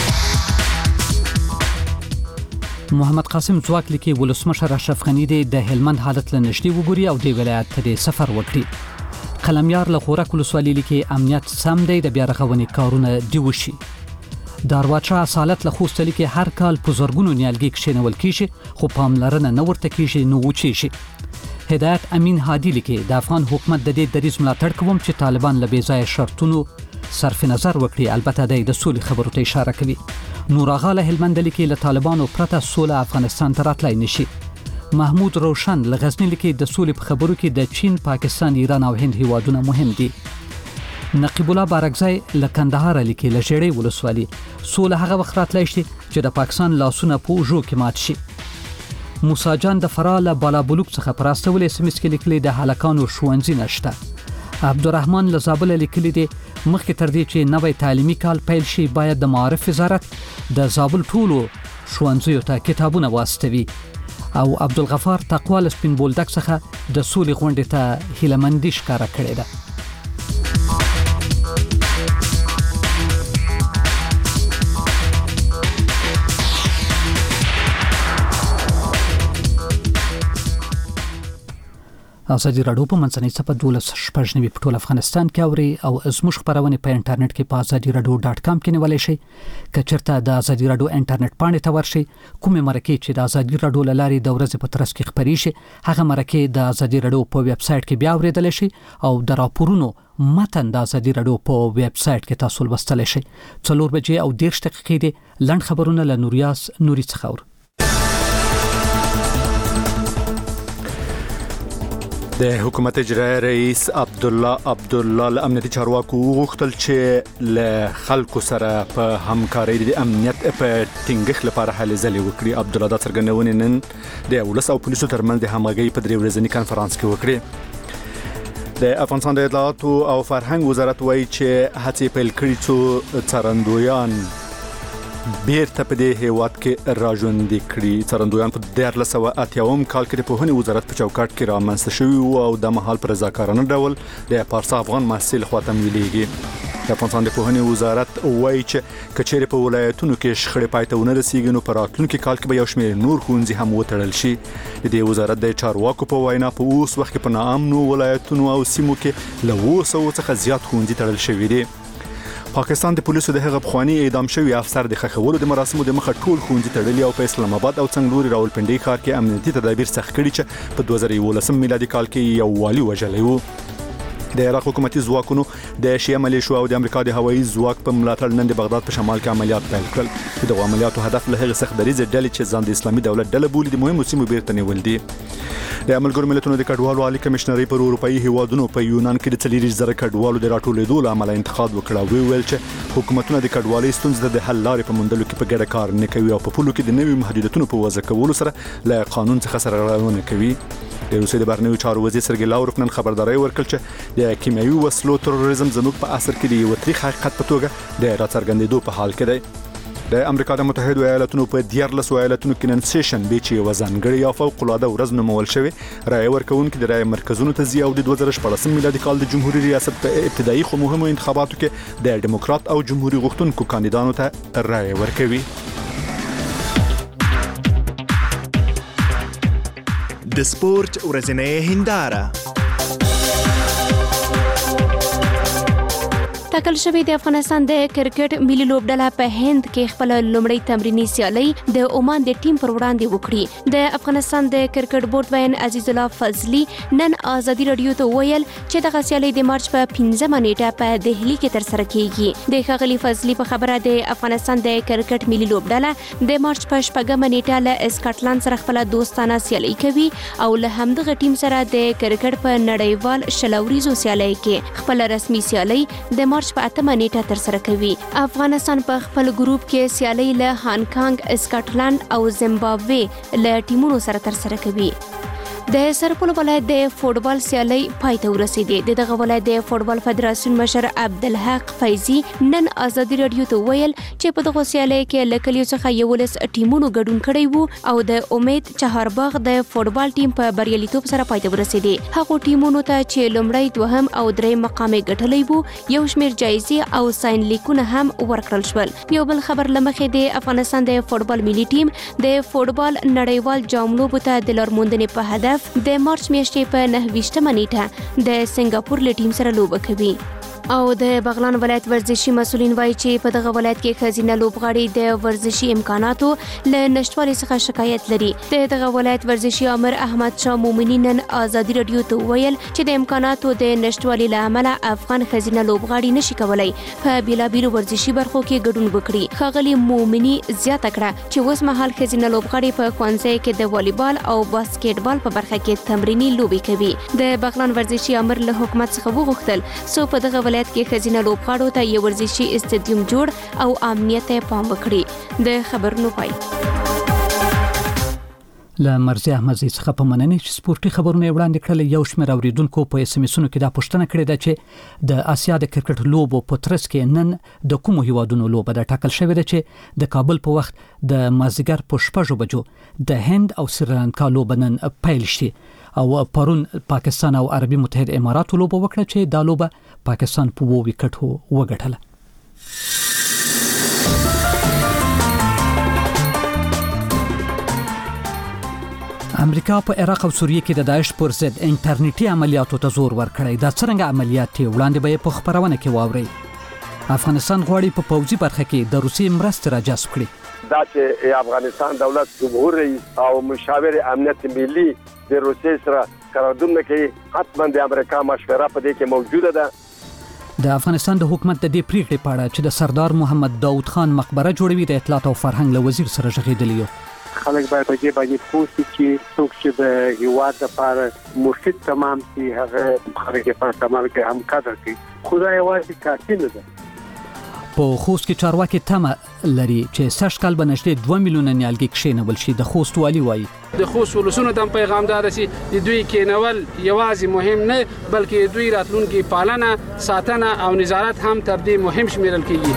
محمد قاسم ځواک لیکي ولسمشر اشرف غنی د هلمند حالت لنشتي وګوري او د ولایت ته سفر وکړي قلميار له خورک ولسوالۍ لیکي امنیت سم دی د بیا رغونې کارونه دی وشي دارواچا اصالت له خوست لیکي هر کال په زورګونو نیالګي کښینول کیږي خو پاملرنه نه ورته کیږي نو وچی شي هدایت امین هادی لیکي د افغان حکومت د دې دریځ ملاتړ کوم چې طالبان له بې ځای شرطونو صرف نظر وکړي البته د سولې خبرو ته اشاره کوي نور اغا له هلمند لیکي له طالبانو پرته سوله افغانستان ته راتلای نشي محمود روشن له غزنی لیکي د سولې په خبرو کې د چین پاکستان ایران او هند هیوادونه مهم دي نقیب الله بارکزای له کندهار لیکي له جړې ولسوالۍ سوله هغه وخت راتلای شي چې د پاکستان لاسونه په اوجو کې مات شي موسی جان د فراله بالا بلوک څخه پراستول اسمس کې لیکلي د هلاکانو شوونځي نشته عبدالرحمن لزابل لیکلي دي مخکې تر دې چې نوې تعلیمي کال پیل شي باید د معارف وزارت د زابل ټولو شوونځیو ته کتابونه واستوي او عبدالغفار تقوال سپین بولدک څخه د سولې غونډې ته هیلمندي ښکارا کړې ده ازادي راډیو په منځنۍ صفحه 12 په ټول افغانستان کې اوري او زموږ خبرونه په انټرنیټ کې په azadiradio.com کې نیولای شئ کچرته د ازادي راډیو انټرنیټ باندې ته ورشئ کومه مرکه چې د ازادي راډیو لاري د ورځې په ترڅ کې خبري شي هغه مرکه د ازادي راډیو په ویب سټ کې بیا اوریدل شي او د راپورونو متن د ازادي راډیو په ویب سټ کې تاسو لوستل شئ 4 بجې او 10 دقیقې دي لند خبرونه له نوریاس نوري څخه د حکومت اجرایی رئیس عبدالله امنیتي چارواکو غوښتل چې له خلکو سره په همکارۍ د امنیت په ټینګښت لپاره هلې ځلې وکړي. عبدالله دا څرګندونې نن د ولس او پولیسو ترمنځ د همغږۍ په 3 ورځني کانفرنس کې وکړي. د افغانستان د اطلاعاتو او فرهنګ وزارت وایي چې هڅې پیل کړي څو څارندویان بیرته په دې هیواد کې راژوندي کړي. څارندویان په 1380 کال کې د پوهنې وزارت په چوکاټ کې رامنځته شوي او د مهال پر رضاکارانه ډول د پارسا افغان محصل خواته ویلېږي. د افغانستان د پوهنې وزارت وایي چې کچېره په ولایتونو کې شخړې پای ته ونه رسیږي نو په راتلونکي کال کې به یو شمېر نور ښوونځي هم وتړل شي. د دې وزارت د چارواکو په وینا په اوس وخت کې په ناامنو ولایتونو او سیمو کې له 200 څخه زیات ښوونځي تړل شوي دي. پاکستان د پولیسو د هغه پخوانی اعدام شوی افسر د خښولو د مراسمو د مخه ټول ښوونځي تړلي او په اسلام آباد او څنګلوري راولپنډي ښار کې امنیتي تدابیر سخت کړي چې په 2011 میلادي کال کې یو والي وژلی و. د عراق حکومتي ځواکونو د شیعه ملیشو او د امریکا د هوایي ځواک په ملاتړ نن د بغداد په شمال کې عملیات پیل کړل. د عملیاتو هدف له هغه سخت دریځ ډلې چې ځان د اسلامي دولت ډله بولي د مهمو سیمو بیرته نیول دي. د ملګرو ملتونو د کډوالو عالی کمشنري پر اروپאי هیوادونو په یونان کې د 300,000 کډوالو د راټولېدو لامل انتقاد وکړ. ویل چې حکومتونه د کډوالۍ ستونزې د حل لارې په موندلو کې په ګډه کار نه کوي او په پولو کې د نوي محدودیتونو په وضع کولو سره له قانون څخه سرغړونه کوي. د روسیې د بهرنیو چارو وزیر سرګی لاوروف نن خبرداري ورکړه چې د کیمیاوي وسلو تروریزم زموږ په اثر کې د یو تاریخ حقیقت په توګه د راڅرګندېدو په حال کې دی. د امریکا د متحده ایالاتونو په 14 ایالتونو کې نن سیشن به چې وزنګړی او فوق العاده ورځ نومول شوی رای ورکونکو د رای مرکزونو ته زیاو د 2014 میلادي کال د جمهوریت ریاست په ابتدایي خو مهمو انتخاباتو کې د ډیموکرات او جمهوریت غوښتونکو کاندیدانو ته رای ورکوي. د سپورت ورځنۍ هنداره ټاکل شوی د افغانستان د کرکټ ملي لوبډله په هند کې خپل لومړی تمرینی سیالي د عمان د ټیم پر وړاندې وکړي. د افغانستان د کرکټ بورډ وین عزیز الله فضلی نن ازادي رادیو ته ویل چې د غسیالي د مارچ په 15 نیټه په دهلی کې تر سره کیږي. د خغلی فضلی په خبره د افغانستان د کرکټ ملي لوبډله د مارچ په 14 نیټه له اسکاټلند سره خپل دوستانه سیالي کوي او له همدغه ټیم سره د کرکټ په نړیوال شلوریزو سیالي کې خپل رسمي سیالي د مارچ په 8 نیټه تر سره کوي. افغانستان په خپل ګروپ کې سیالي له هانګ کانګ، اسکاټلند او زیمبابوې له ټیمونو سره تر سره کوي. د سرپل ولایت د فوټبال سیالي پای ته ورسېده. دغه ولایت د فوټبال فدراسیون مشر عبدالحق فیضی نن ازادي رادیو ته ویل چې په دغه سیالي کې له کلیو څخه 11 ټیمونو ګډون کړی وو او د امید چهارباغ د فوټبال ټیم په بریالیتوب سره پای ته ورسېده. هغه ټیمونو ته چې لومړی، دوهم او دریم مقام ګټلی وو یو شمېر جایزې او ساين لیکونه هم ورکړل شول. یو بل خبر لمخې د افغانستان د فوټبال ملي ټیم د فوټبال نړیوال جام لوبو ته د لارموندنې په هدف د مارچ میاشتې په 9 نیټه د سنگاپور له ټیم سره لوبه کوي. او د بغلان ولایت ورزشي مسولین وایي چې په دغه ولایت کې خزینه لوبغاړي د ورزشي امکاناتو له نشټوالي څخه شکایت لري. د دغه ولایت ورزشي امر احمد شاه مومنی نن ازادي رادیو ته ویل چې د امکاناتو د نشټوالي له امله افغان خزینه لوبغاړي نشي کولای په بیلابیلو ورزشي برخو کې ګډون وکړي. خغلی مومنی زیاته کړه چې اوس مهال خزینه لوبغاړي په ښوونځي کې د والیبال او باسکټبال په برخه کې تمرینی لوبي کوي. د بغلان ورزشي امر له حکومت څخه وغوښتل سو په دغه ولایت کې خزینه لوبغاړو ته یو ورزشي استادیوم جوړ او امنیت ته پام وکړي. د خبرونو پای له مرزي احمد څخه په مننې چې سپورتي خبرونه وړاندې کړل. یو شمېر اوریدونکو په اس ام اسونو کې دا پوښتنه کړې ده چې د آسیا د کرکټ لوبو په ترڅ کې نن د کومو هیوادونو لوبه ده ټاکل شوې ده چې د کابل په وخت د مازیګر په 6 بجو د هند او سریلانکا لوبه نن پیل شي او پرون پاکستان او عربي متحده امارات لوبه وکړه چې دا لوبه پاکستان په 2 وکټو وګټله. امریکا په عراق او سوریه کې د داعش پر ضد انټرنیټي عملیاتو ته زور ورکړی. دا څنګه عملیات دي وړاندې به په خبرونه کې واوري. افغانستان غواړي په پوځي برخه کې د روسي مرستې را جذب کړي. دا چې افغانستان دولت جمهور رئیس او مشاور امنیت ملي د روسي سره قرارداد کوي، حتما د امریکا مشوره په دې کې موجوده ده. د افغانستان د حکومت د دې پریکړې په اړه چې د سردار محمد داود خان مقبره جوړوي د اطلاعات او فرهنګ له وزیر سره غږېدلی یو. خلک باید په دې باندې پوه شي چې څوک چې د هیواد لپاره مفید تمام شي هغه خلک په استعمال کې هم قدر کوي. خدای یوازې کافي نه ده. په خوست کې چارواکي تمه لري چې سږ کال به نږدې 2 میلیونه نیالګي کښېنول شي. د خوست والي وایي د خوست ولسونو ته پیغام دار شي د دوی کېنول یوازې مهم نه بلکې دوی راتلونکي پالنه، ساتنه او نظارت هم تر دې مهم شمیرل کیږي.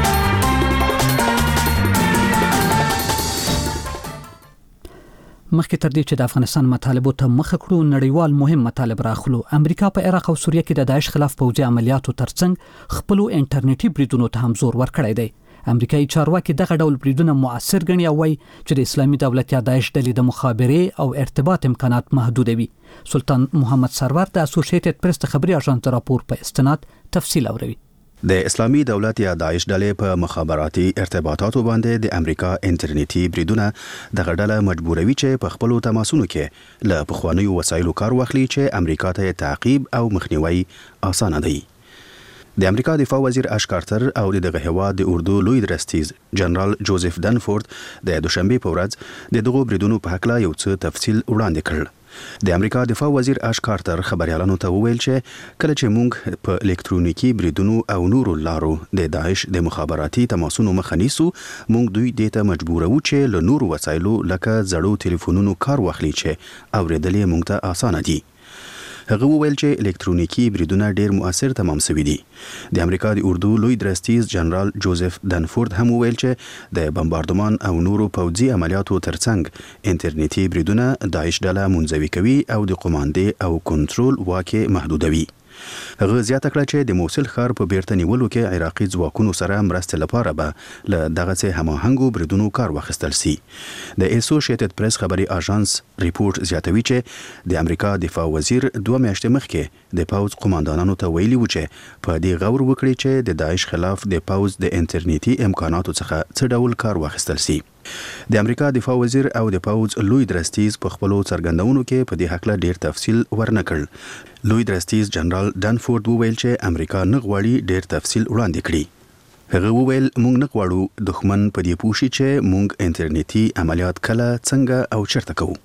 مخکې تر دې چې د افغانستان مطالبو ته مخه کړو، نړیوال مهم مطالب راخلو. امریکا په عراق او سوریه کې د داعش خلاف پوځي عملیاتو ترڅنګ خپل انټرنیټي بریدونو ته هم زور ورکړی دی. امریکایي چارواکي دغه ډول بریدونه مؤثر ګڼي او وایي چې د اسلامي دولت یا داعش ډلې د مخابرې او ارتباط امکانات محدودوي. سلطان محمد سرور د اسوسییټډ پریس د خبري اژانس راپور په استناد تفصیل اوري. د اسلامي دولت یا داعش ډلې په مخابراتي ارتباطاتو باندې د امریکا انټرنیټي بریدونه دغه ډله مجبوروي چې په خپل تماسونو کې له پخوانیو وسایلو کار واخلي چې امریکا ته تعقیب او مخنیوي اسانه دی. د امریکا دفاع وزیر اش کارتر او دغه هیواد د اردو لوی درستیز جنرال جوزف دنفورد د دوشنبه په ورځ د دغو بریدونو په حق لا یو څه تفصیل وړاندې کړل. د امریکا دفاع وزیر اش کارتر خبريالانو ته وویل چې کله چې موږ په الکترونیکی بریدونو او نورو لارو د داعش د مخابراتي تماسونو مخه نیسو، موږ دوی دې ته مجبوروو چې له نورو وسایلو لکه زړو ټلیفونونو کار واخلي چې اوریدل یې موږ ته اسانه دي. هغه وویل چې الکترونیکی بریدونه ډیر مؤثر تمام شوي دي. د امریکا د اردو لوی درستیز جنرال جوزف دنفورد هم وویل چې د بمباردمان او نورو پوځي عملیاتو ترڅنګ انټرنیټي بریدونه داعش ډله منځوي کوي او د قوماندې او کنټرول واکه محدودوي. هغه زیاته کړه چې د موصل ښار په بیرته نیولو کې عراقي ځواکونو سره مرستې لپاره به له دغه څه هماهنګو بریدونو کار واخیستل شي. د اسوسییټډ پریس خبري اژانس ریپورت زیاتوي چې د امریکا دفاع وزیر 2 میاشتې مخکې د پوځ قوماندانانو ته ویلي و چې په دې غور وکړي چې د داعش خلاف د پوځ د انټرنیټي امکاناتو څخه څه ډول کار واخیستل شي. د امریکا دفاع وزیر او د پوځ لوی درستیز په خپلو څرګندونو کې په دې حق له ډیر تفصیل ورنکړ. لوی درستیز جنرال دنفورد وویل چې امریکا نه غواړي ډیر تفصیل وړاندې کړي. هغه وویل موږ نه غواړو دښمن په دې پوښي چې موږ انټرنیټي عملیات کله څنګه او چیرته کوو.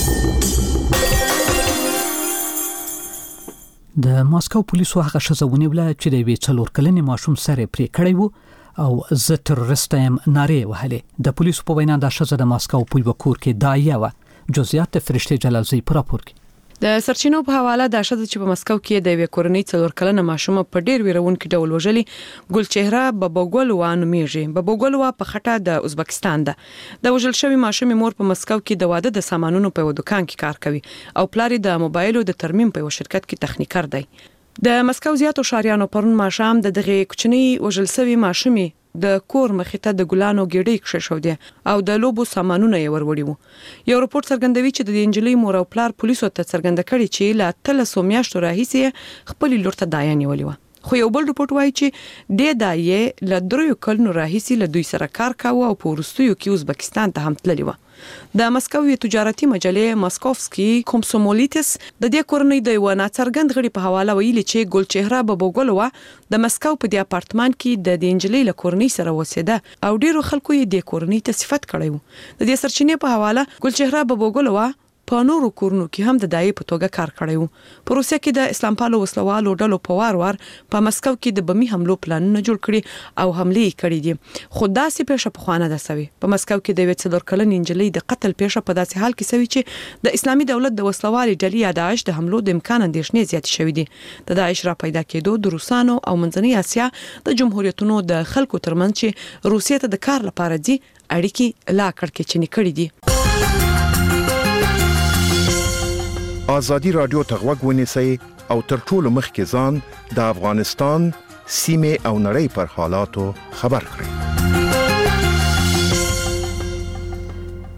د ماسکو پولیسو هغه ښځه ونیوله چې د یوې 4 کلنې ماشوم سره پرې کړی و او زه تروریست یم نارې وهلې. د پولیسو په وینا دا ښځه د ماسکو په یو کور کې داعیه وه. جزئیات د فرشته جلالزی په راپور کې. د سرچینو په حواله د ښځې چې په مسکو کې د یوې کورنۍ 4 کلنه ماشومه په ډیر ویرونکي ډول وژلې ګلچهره بابوګولوا نومیږي. بابوګولوا په خټه د ازبکستان ده. د وژل شوی ماشومې مور په مسکو کې د واده د سامانونو په دکان کې کار کوي او پلار د موبایلو د ترمیم په شرکت کې تخنیکر دی. د مسکو زیاتو شاریانو پرون ماښام د دغه کوچنی وژل شوی ماشومې د کور مخې ته د ګلانو ګېډۍ کښې دي او د لوبو سامانونه یې وروړي وو. یو راپور څرګندوي چې د انجلۍ مور او پلار پولیسو ته څرګنده کړي چې له 300 میاشتو راهیسې خپل لور ته داعیه نیولې وه. خو یو بل راپور وایي چې د داعیه له 3 کلونو راهیسې له دوی سره کار کاوه او په وروستیو کې ازبکستان ته هم تللی وه. د مسکو تجارتي مجلې ماسکوفسکي کومسومولیتس د دې کورنۍ د یو ناڅرګند غړي په حواله ویلي چې ګلچهره بابوګولوا د مسکو په دې اپارتمان کې د انجلۍ له کورنۍ سره وسیده او ډیرو خلکو یې د کورنۍ ته صفت کړی و. د دې سرچینې په حواله ګلچهره بابوګولوا په نورو کورونو کې هم د دایې په توګه کار کړی و. په روسیه کې د اسلام پالو وسلوالو ډلو په وار په مسکو کې د بمي حملو پلانونه جوړ کړي او حملې کړې دي. خو داسې پیښه په خوانه ده سوي. په مسکو کې د 4 کلنې انجلۍ د قتل پیښه په داسې حال کې سوي چې د اسلامي دولت د وسلوالي ډلې یا داعش د حملو د امکان اندېښنې زیات شوې دي. د داعش را پیدا کېدو د روسانو او منځنۍ اسیا د جمهوریتونو د خلکو ترمنځ چې روسیې ته د کار لپاره دي اړیکې لا کړکېچنې کړې دي. آزادی رادیو ته غوږ ونیسئ او تر ټولو مخکې ځان د افغانستان سیمه او نړۍ پر حالاتو خبر کړئ.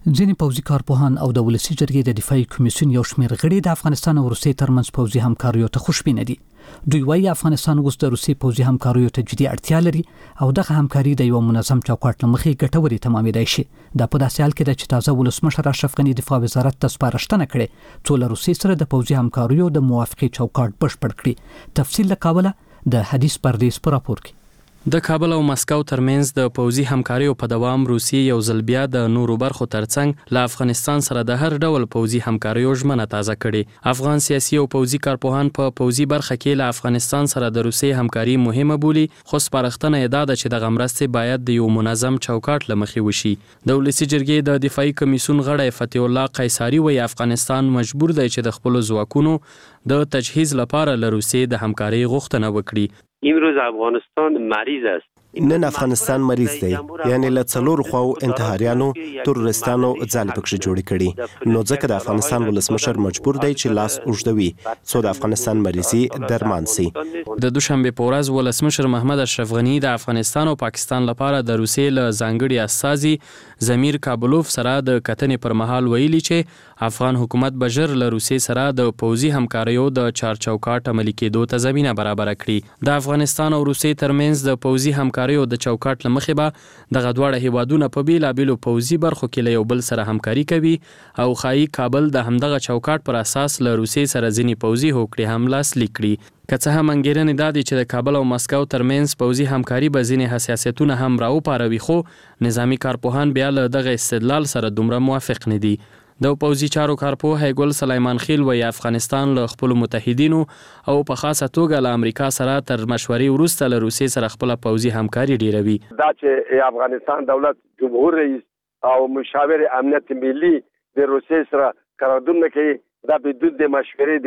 ځینې پوځي کارپوهان او د ولسی جرګې د دفاعي کمیسیون یو شمېر غړي د افغانستان او روسیې ترمنځ پوځي همکاریو ته خوشبینه دي. دوی وايي افغانستان اوس د روسیې پوځي همکاریو ته جدي اړتیا لري او دغه همکاري د یو منظم چوکاټ لمخې ګټوري تمامېدای شي. دا په داسې حال کې ده چې تازه ولسمشر اشرف غني دفاع وزارت ته سپارښتنه کړې څو له روسیې سره د پوځي همکاریو د موافقې چوکاټ بشپړ کړي. تفصیل له کابل د حدیث پردیس پر راپور کې. د کابل او مسکو ترمنځ د پوځي همکاریو په دوام روسیې یو ځل بیا د نورو برخو ترڅنګ له افغانستان سره د هر ډول پوځي همکاریو ژمنه تازه کړې. افغان سیاسي او پوځي کارپوهان په پوځي برخه کې له افغانستان سره د روسیې همکاري مهمه بولي، خو سپارښتنه یې ده چې دغه مرستې باید د یو منظم چوکاټ له مخې وشي. د ولسی جرګې د دفاعي کمیسیون غړی فتح الله قیصاری وایي افغانستان مجبور دی چې د خپل ځواکونو د تجهیز لپاره له روسیې د همکاري غوښتنه وکړي. امروز افغانستان مریض است. نن افغانستان مریض دی، یعنی له څلورو خواو انتحاریانو تروریستانو ځالې پکښې جوړې کړي، نو ځکه د افغانستان ولسمشر مجبور دی چې لاس اوږدوي څو د افغانستان مریضي درمان سي. د دوشنبه په ورځ ولسمشر محمد اشرف غني د افغانستان او پاکستان لپاره د روسیې له ځانګړي استازي زمیر کابلوف سره د کتنې پر مهال ویلي چې افغان حکومت به ژر له روسیې سره د پوځي همکاریو د چارچوکاټ عملي کېدو ته زمینه برابره کړي. د افغانستان او روسیې ترمنځ د پوځي همکاریو د چوکاټ لمخې به دغه دواړه هیوادونه په بیلابیلو پوځي برخو کې له یو بل سره همکاري کوي او ښایي کابل د همدغه چوکاټ پر اساس له روسیې سره ځینې پوځي هوکړې هم لاسلیک کړي. که څه هم انګیرنې دا دي چې د کابل او مسکو ترمنځ پوځي همکاري به ځینې حساسیتونه هم راوپاروي، خو نظامی کارپوهان بیا له دغه استدلال سره دومره موافق نه دي. د پوځي چارو کارپوه ګل سلیمان خیل وایي افغانستان له خپلو متحدینو او په خاصه توګه له امریکا سره تر مشورې وروسته له روسیې سره خپله پوځي همکاري ډیروي. دا چې افغانستان دولت جمهور رئیس او مشاور امنیت ملی د روسیې سره قرارداد کوي، دا بدون د مشورې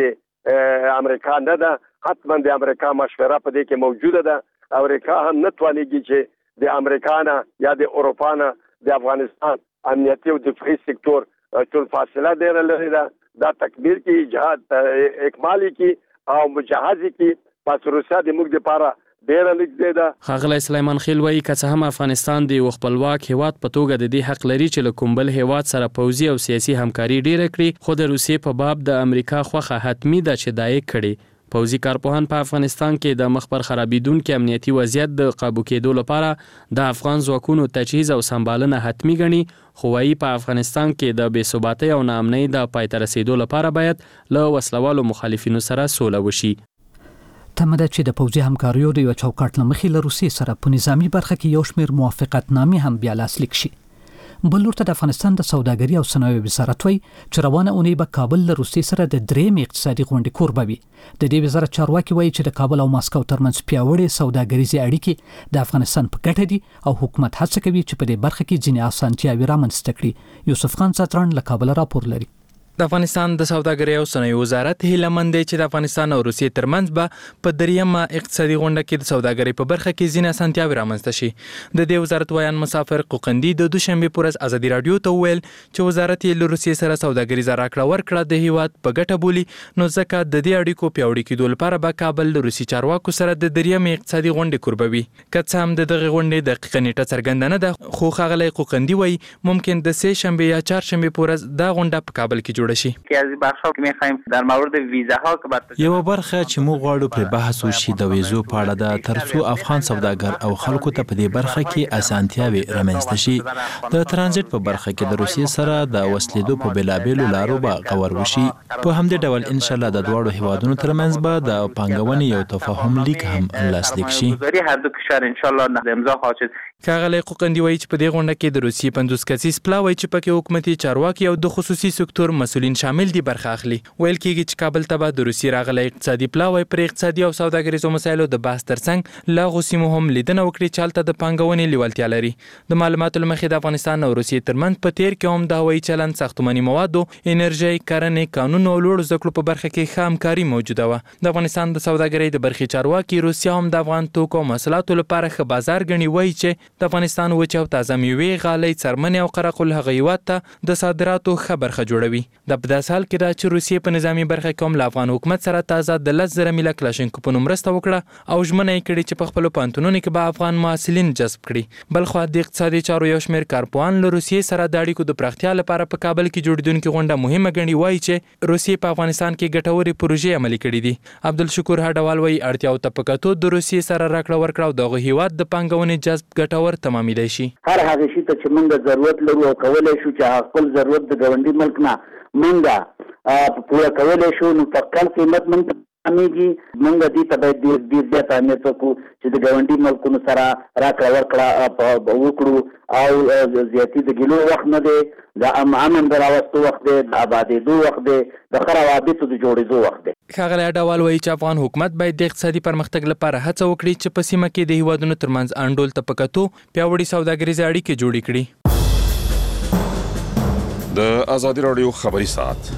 د امریکا نه ده. حتما د امریکا مشوره په دې کې موجوده ده. امریکا هم نه توانېږي چې د امریکا نه یا د اروپا نه د افغانستان امنیتي او دفاعي سکتور ټول فاصله ډېره لري ده. دا تکمیل کی جهاد اکمالی کی او مجهزی کی پس روسیا د موږ لپاره ډېره نږدې ده. ښاغلی سلیمان خیل وایي که څه هم افغانستان د یو خپلواک هیواد په توګه د دې حق لري چې له کوم بل هیواد سره پوځي او سیاسي همکاري ډیره کړي، خو د روسیې په باب د امریکا خوښه حتمي ده چې دا یې کړي. پوځي کارپوهان په افغانستان کې د مخ پر خرابېدونکي امنیتي وضعیت د قابو کېدو لپاره د افغان ځواکونو تجهیز او سمبالنه حتمي ګڼي، خو وایي په افغانستان کې د بې ثباتۍ او ناامنۍ د پای ته رسېدو لپاره باید له وسلوالو مخالفینو سره سوله وشي. تمه ده چې د پوځي همکاریو د یو چوکاټ له مخې له روسیې سره په نظامي برخه کې یو شمېر موافقتنامې هم بیا لاسلیک شي. بل لورته د افغانستان د سوداګري او صنایعو وزارت وایي چې روانه اونۍ به کابل له روسیې سره د درېیم اقتصادي غونډې کوربه وي. د دې وزارت چارواکي وایي چې د کابل او مسکو ترمنځ پیاوړې سوداګریزې اړیکې د افغانستان په ګټه دي او حکومت هڅه کوي چې په دې برخه کې ځینې اسانتیاوې رامنځته کړي. یوسف خان ساتران له کابل راپور لري. د افغانستان د سوداګرۍ او صنایعو وزارت هیله مند دی چې د افغانستان او روسیې ترمنځ به په دریمه اقتصادي غونډه کې د سوداګرۍ په برخه کې ځینې اسانتیاوې رامنځته شي. د دې وزارت وایان مسافر قوقندي د دوشنبه په ورځ ازادي رادیو ته وویل چې وزارت یې له روسیې سره سوداګریزه راکړه ورکړه د هیواد په ګټه بولي، نو ځکه د دې اړیکو پیاوړي کېدو لپاره به کابل له روسي چارواکو سره د دریمه اقتصادي غونډې کوربوي. که څه هم د دغه غونډې دقیقه نیټه څرګنده نه ده، خو ښاغلی قوقندي وایي ممکن د سه شنبه یا چهارشنبه په ورځ دا غونډه په کابل کې جوړه شي. بخشا که می‌خوایم در مورد ویزاها که بعد یو برخه چې موږ غواړو پر بحث وشي د ویزو په اړه ده، ترڅو افغان سوداګر او خلکو ته په دې برخه کې اسانتیاوي رامنځته شي. د ترانزیت په برخه کې د روسیې سره د وسلیدو په بلابلو لارو به غور وشي. په همدې ډول ان شاء الله د دواړو هیوادونو ترمنځ به د پانګونې یو تفاهم لیک هم لاسلیک شي. هر دو کشور ان شاء الله امضا خواهد شد. ښاغلی قوقندي وایي چې په دې غونډه کې د روسیې 50 کسیز پلاوی چې پکې حکومتي چارواکي او د خصوصي سکتور مسؤلین شامل دي برخه اخلي. ویل کېږي چې کابل ته به د روسیې راغلی اقتصادي پلاوی پر اقتصادي او سوداګریزو مسایلو د بحث ترڅنګ له هغو سیمو هم لیدنه وکړي چې هلته د پانګونې لیوالتیا لري. د معلوماتو له مخې د افغانستان او روسیې ترمنځ په تیر کې هم د هوایي چلند، ساختماني موادو، انرژۍ، کرنې، قانون او لوړو زده کړو په برخه کې ښه همکاري موجوده وه. د افغانستان د سوداګرۍ د برخې چارواکي روسیه هم د افغان توکو او محصولاتو لپاره ښه بازار ګڼي. وایي چې د افغانستان وچه او تازه میوې، غالۍ، څرمنې او قره قل هغه هیواد ته د صادراتو ښه برخه جوړوي. د په داسې حال کې دا چې روسیې په نظامی برخه کې هم له افغان حکومت سره تازه د 10,000 میله کلاشینکوفونو مرسته وکړه او ژمنه یې کړې چې په خپلو پوهنتونونو کې به افغان محصلین جذب کړي. بلخوا د اقتصادي چارو یو شمېر کارپوهان له روسیې سره د اړیکو د پراختیا لپاره په کابل کې جوړېدونکې غونډه مهمه ګڼي. وایي چې روسیې په افغانستان کې ګټورې پروژې عملي کړي دي. عبدالشکور هډوال وایي اړتیاو ته په کتو د روسیې سره راکړه ورکړه او دغه هیواد د پانګونې جذب ګټور تمامېدای شي. هر هغه شي ته چې موږ ضرورت لرو او کولای شو چې خپل ضرورت د ګاونډي ملک نه موږ پوره کولای شو نو په کال قیمت موږ تامېږي. موږ دې ته باید ډېر زیات اهمیت ورکړو چې د ګاونډي ملکونو سره راکړه ورکړه وکړو او زیاتي د ګیلو وخت نه دی، د امن د راوستو وخت دی، د آبادېدو وخت دی، د ښه روابطو د جوړېدو وخت دی. ښاغلی اډوال وایي چې افغان حکومت باید د اقتصادي پرمختګ لپاره هڅه وکړي چې په سیمه کې د هیوادونو ترمنځ انډول ته په کتو پیاوړې سوداګریزې اړیکې جوړې کړي. د ازادي راډیو خبري ساعت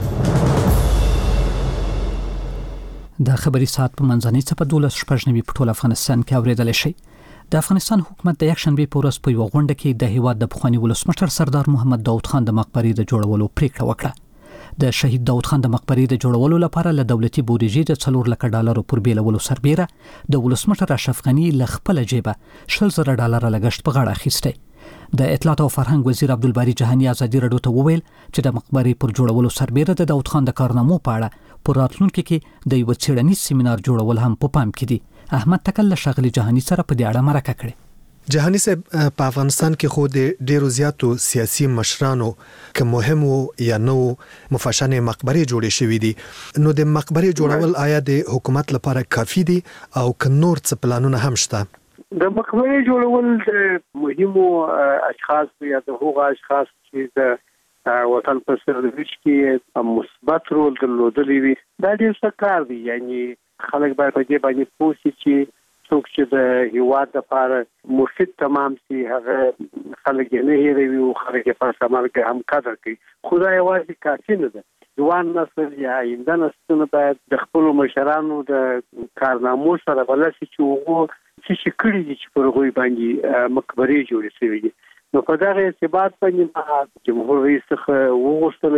د خبري ساعت په منځنۍ څپه 12:09 په ټول افغانستان کې اوریدل شي. د افغانستان حکومت د یکشنبه په ورځ په یو غونډه کې د هیواد د پخوانی ولسمشر سردار محمد داود خان د مقبرې د جوړولو پریکړه وکړه. د شهید داود خان د مقبرې د جوړولو لپاره له دولتي بودیجې د 4 لک ډالر پر بیلولو سربېره د ولسمشر اشرف غنی له خپل جیبه $100,000 لګښت په غاړه اخیسته. د اطلاعات او فرهنګ وزیر عبدالباری جهانی ازادي راډیو ته وویل چې د مقبرې پر جوړولو سربېره د داود خان د کارنامو په اړه پر راتلونکي کې د یو څېړنیز سیمینار جوړول هم په پام کې دي. احمد تکل له شغلی جهانی سره په دې اړه مرکه کړې. جهانی صاحب په افغانستان کې خو د ډیرو زیاتو سیاسي مشرانو که مهم یا نو مفشن مقبره جوړې شوې دي، نو د مقبره جوړول آیا د حکومت لپاره کافي دي او که نور څه پلانونه هم شته؟ د مقبره جوړول د مهمو اشخاص یا د هغو اشخاص چې د وطن په سرنوشت کې مثبت رول درلودلی وي دا ډېر ښه کار دی. یعنی خلک باید په دې باندې پوه شي چې څوک چې د هیواد لپاره مفید تمام شي هغه خلک یې نه هېروي او خلک یې په سمال کې هم قدر کوي. خو دا یوازې کافي نه ده. ځوان نسل یا آینده نسلونه باید د خپلو مشرانو د کارنامو سره بلد شي چې هغو څه کړي دي چې پر هغوی باندې مقبرې جوړې شوي دي. نو په دغه ارتباط باندې جمهور رئیس څخه وغوښتل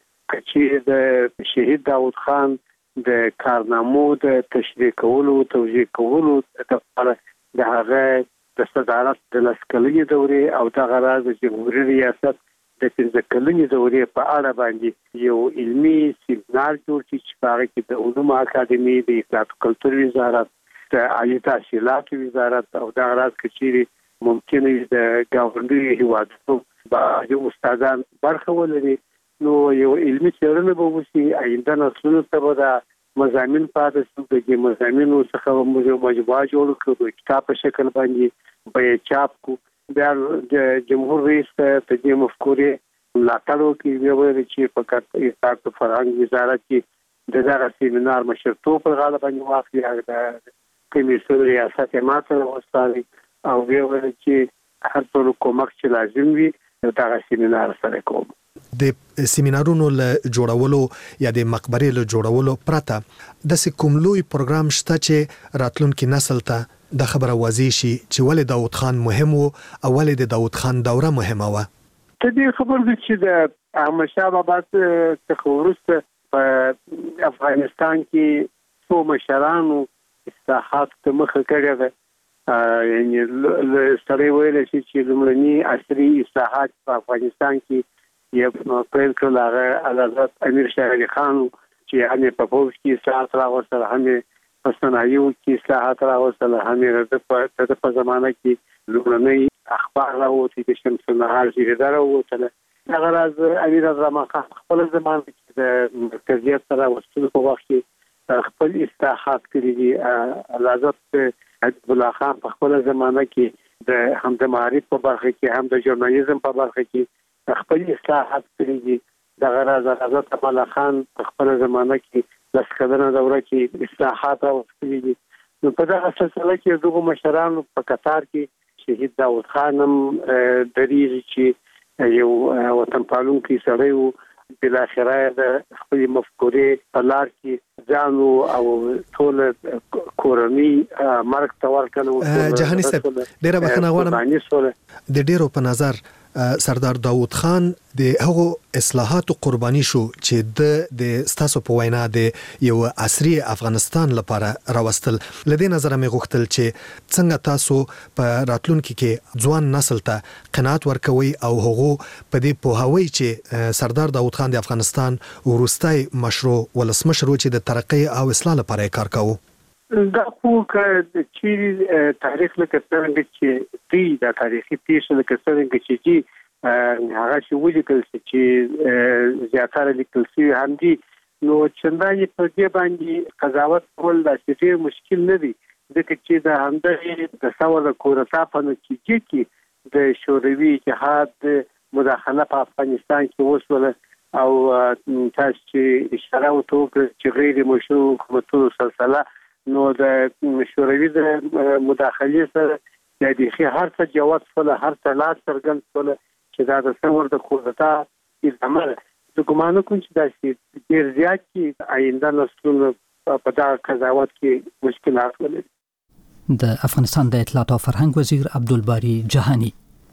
چې د شهید داود خان د کارنامو د تشریح کولو او توضیح کولو لپاره د هغه د صدارت د لسکلنې دورې او دغه راز د جمهوریت ریاست د 15 کلنې دورې په اړه باندې یو علمي سیمینار جوړ شي چې په هغه کې د علومو اکاډمي، د اطلاعات او کلتور وزارت، د عالی تحصیلات وزارت او دغه راز کچېري ممکن د ګاونډي هیوادونو باندې استادان برخه ولري. نو یو علمي څېړنه به وشي، آینده نسلونو ته به دا مضامین پاتې شي. د دې مضامینو څخه موږ یو مجموعه جوړ کړو، کتاب په شکل باندې به یې چاپ کړو. بیا د جمهور رئیس ته د دې مفکورې ملاتړ وکړي، ویل چې فقط اطلاعات او فرهنګ وزارت کې د دغه سیمینار مشرتوب په غاړه باندې واخلي، د کمیسیون ریاست یې ماته وسپاري او ویل چې هر څه کومک چې لازم وي دغه سیمینار سره کوم. د سیمینارونو له جوړولو یا د مقبرې له جوړولو پرته د کوم لوی پروګرام شته چې راتلونکي نسل ته د خبره واضح شي چې ولې داود خان مهم و او ولې د داود خان دوره مهمه وه؟ ته دې خبر دی چې د احمد شاه بابا څخه وروسته په افغانستان کې څو مشرانو اصلاحات ته مخه کړې ده. یعنی سړی ویلی شي چې لومړني عصري اصلاحات په افغانستان کې یو پیل کړل هغه حضرت امیر شېر علي خان چې هم په پوځ کې اصلاحات راوستل، هم په صنایعو کې اصلاحات راوستل، هم د په زمانه کې لومړنی اخبار راووتي د شمس النهار جریده راووتله. دغه راز امیر عبدالرحمن خان خپل زمانه کې د مرکزیت سره وستلو په وخت کې خپل اصلاحات کړي دي. حضرت حبیب الله خان په خپل زمانه کې د هم د معارف په برخه کې هم د ژورنالیزم په برخه کې خپل اصلاحات کړي دي. دغه راز حضرت الله خان په خپل زمانه کې لس کلنه دوره کې اصلاحات راوستلي دي. نو په دغه سلسله کې دغه مشرانو په قطار کې شهید داود خان هم درېږي چې یو وطن پالونکی سړی و. بالاخره د خپل مفکورې په لار کې ځانو او ټول کورنۍ مرګ ته ورکړل. جهانی صاحب ډیره بخښنه غواړم، د ډیرو په نظر سردار داوود خان د هغو اصلاحاتو قرباني شو چې د ستاسو په وینا د یو عصري افغانستان لپاره راوستل. لدې نظر مې غوښتل چې څنګه تاسو په راتلونکي کې ځوان نسل ته قناعت ورکوي او هغه په دې پوهاوي چې سردار داوود خان د افغانستان ورستای مشروع ولسمشر چې د ترقۍ او اصلاح لپاره کار کاوه. دا خو چې تاریخ لکه څنګه چې دی دا تاریخي پیښه لکه څنګه چې هغه چې ولیکل چې زیاتره لیکل شوی هم دي نو چندانې په دې باندې قضاوت کول دا ډېر مشکل نه دی ځکه چې دا همدغه د ثور کورتا په نتیجه کې د شوروي اتحاد مداخله په افغانستان کې وشوله او تاسو چې اشاره وکړه چې غیر مشروع حکومتونو سلسله نو د شوروي د مداخلې سره د دې هر څه جواز فل هر څه لا څرګند فل چې دا د څور د کورتا ادامه د ګمانو کوم چې دا چې ډیر زیات کې آینده نسلونو په دا قضاوت کې مشکلات ولري. د افغانستان د اطلاعات او فرهنګ وزیر عبدالباری جهانی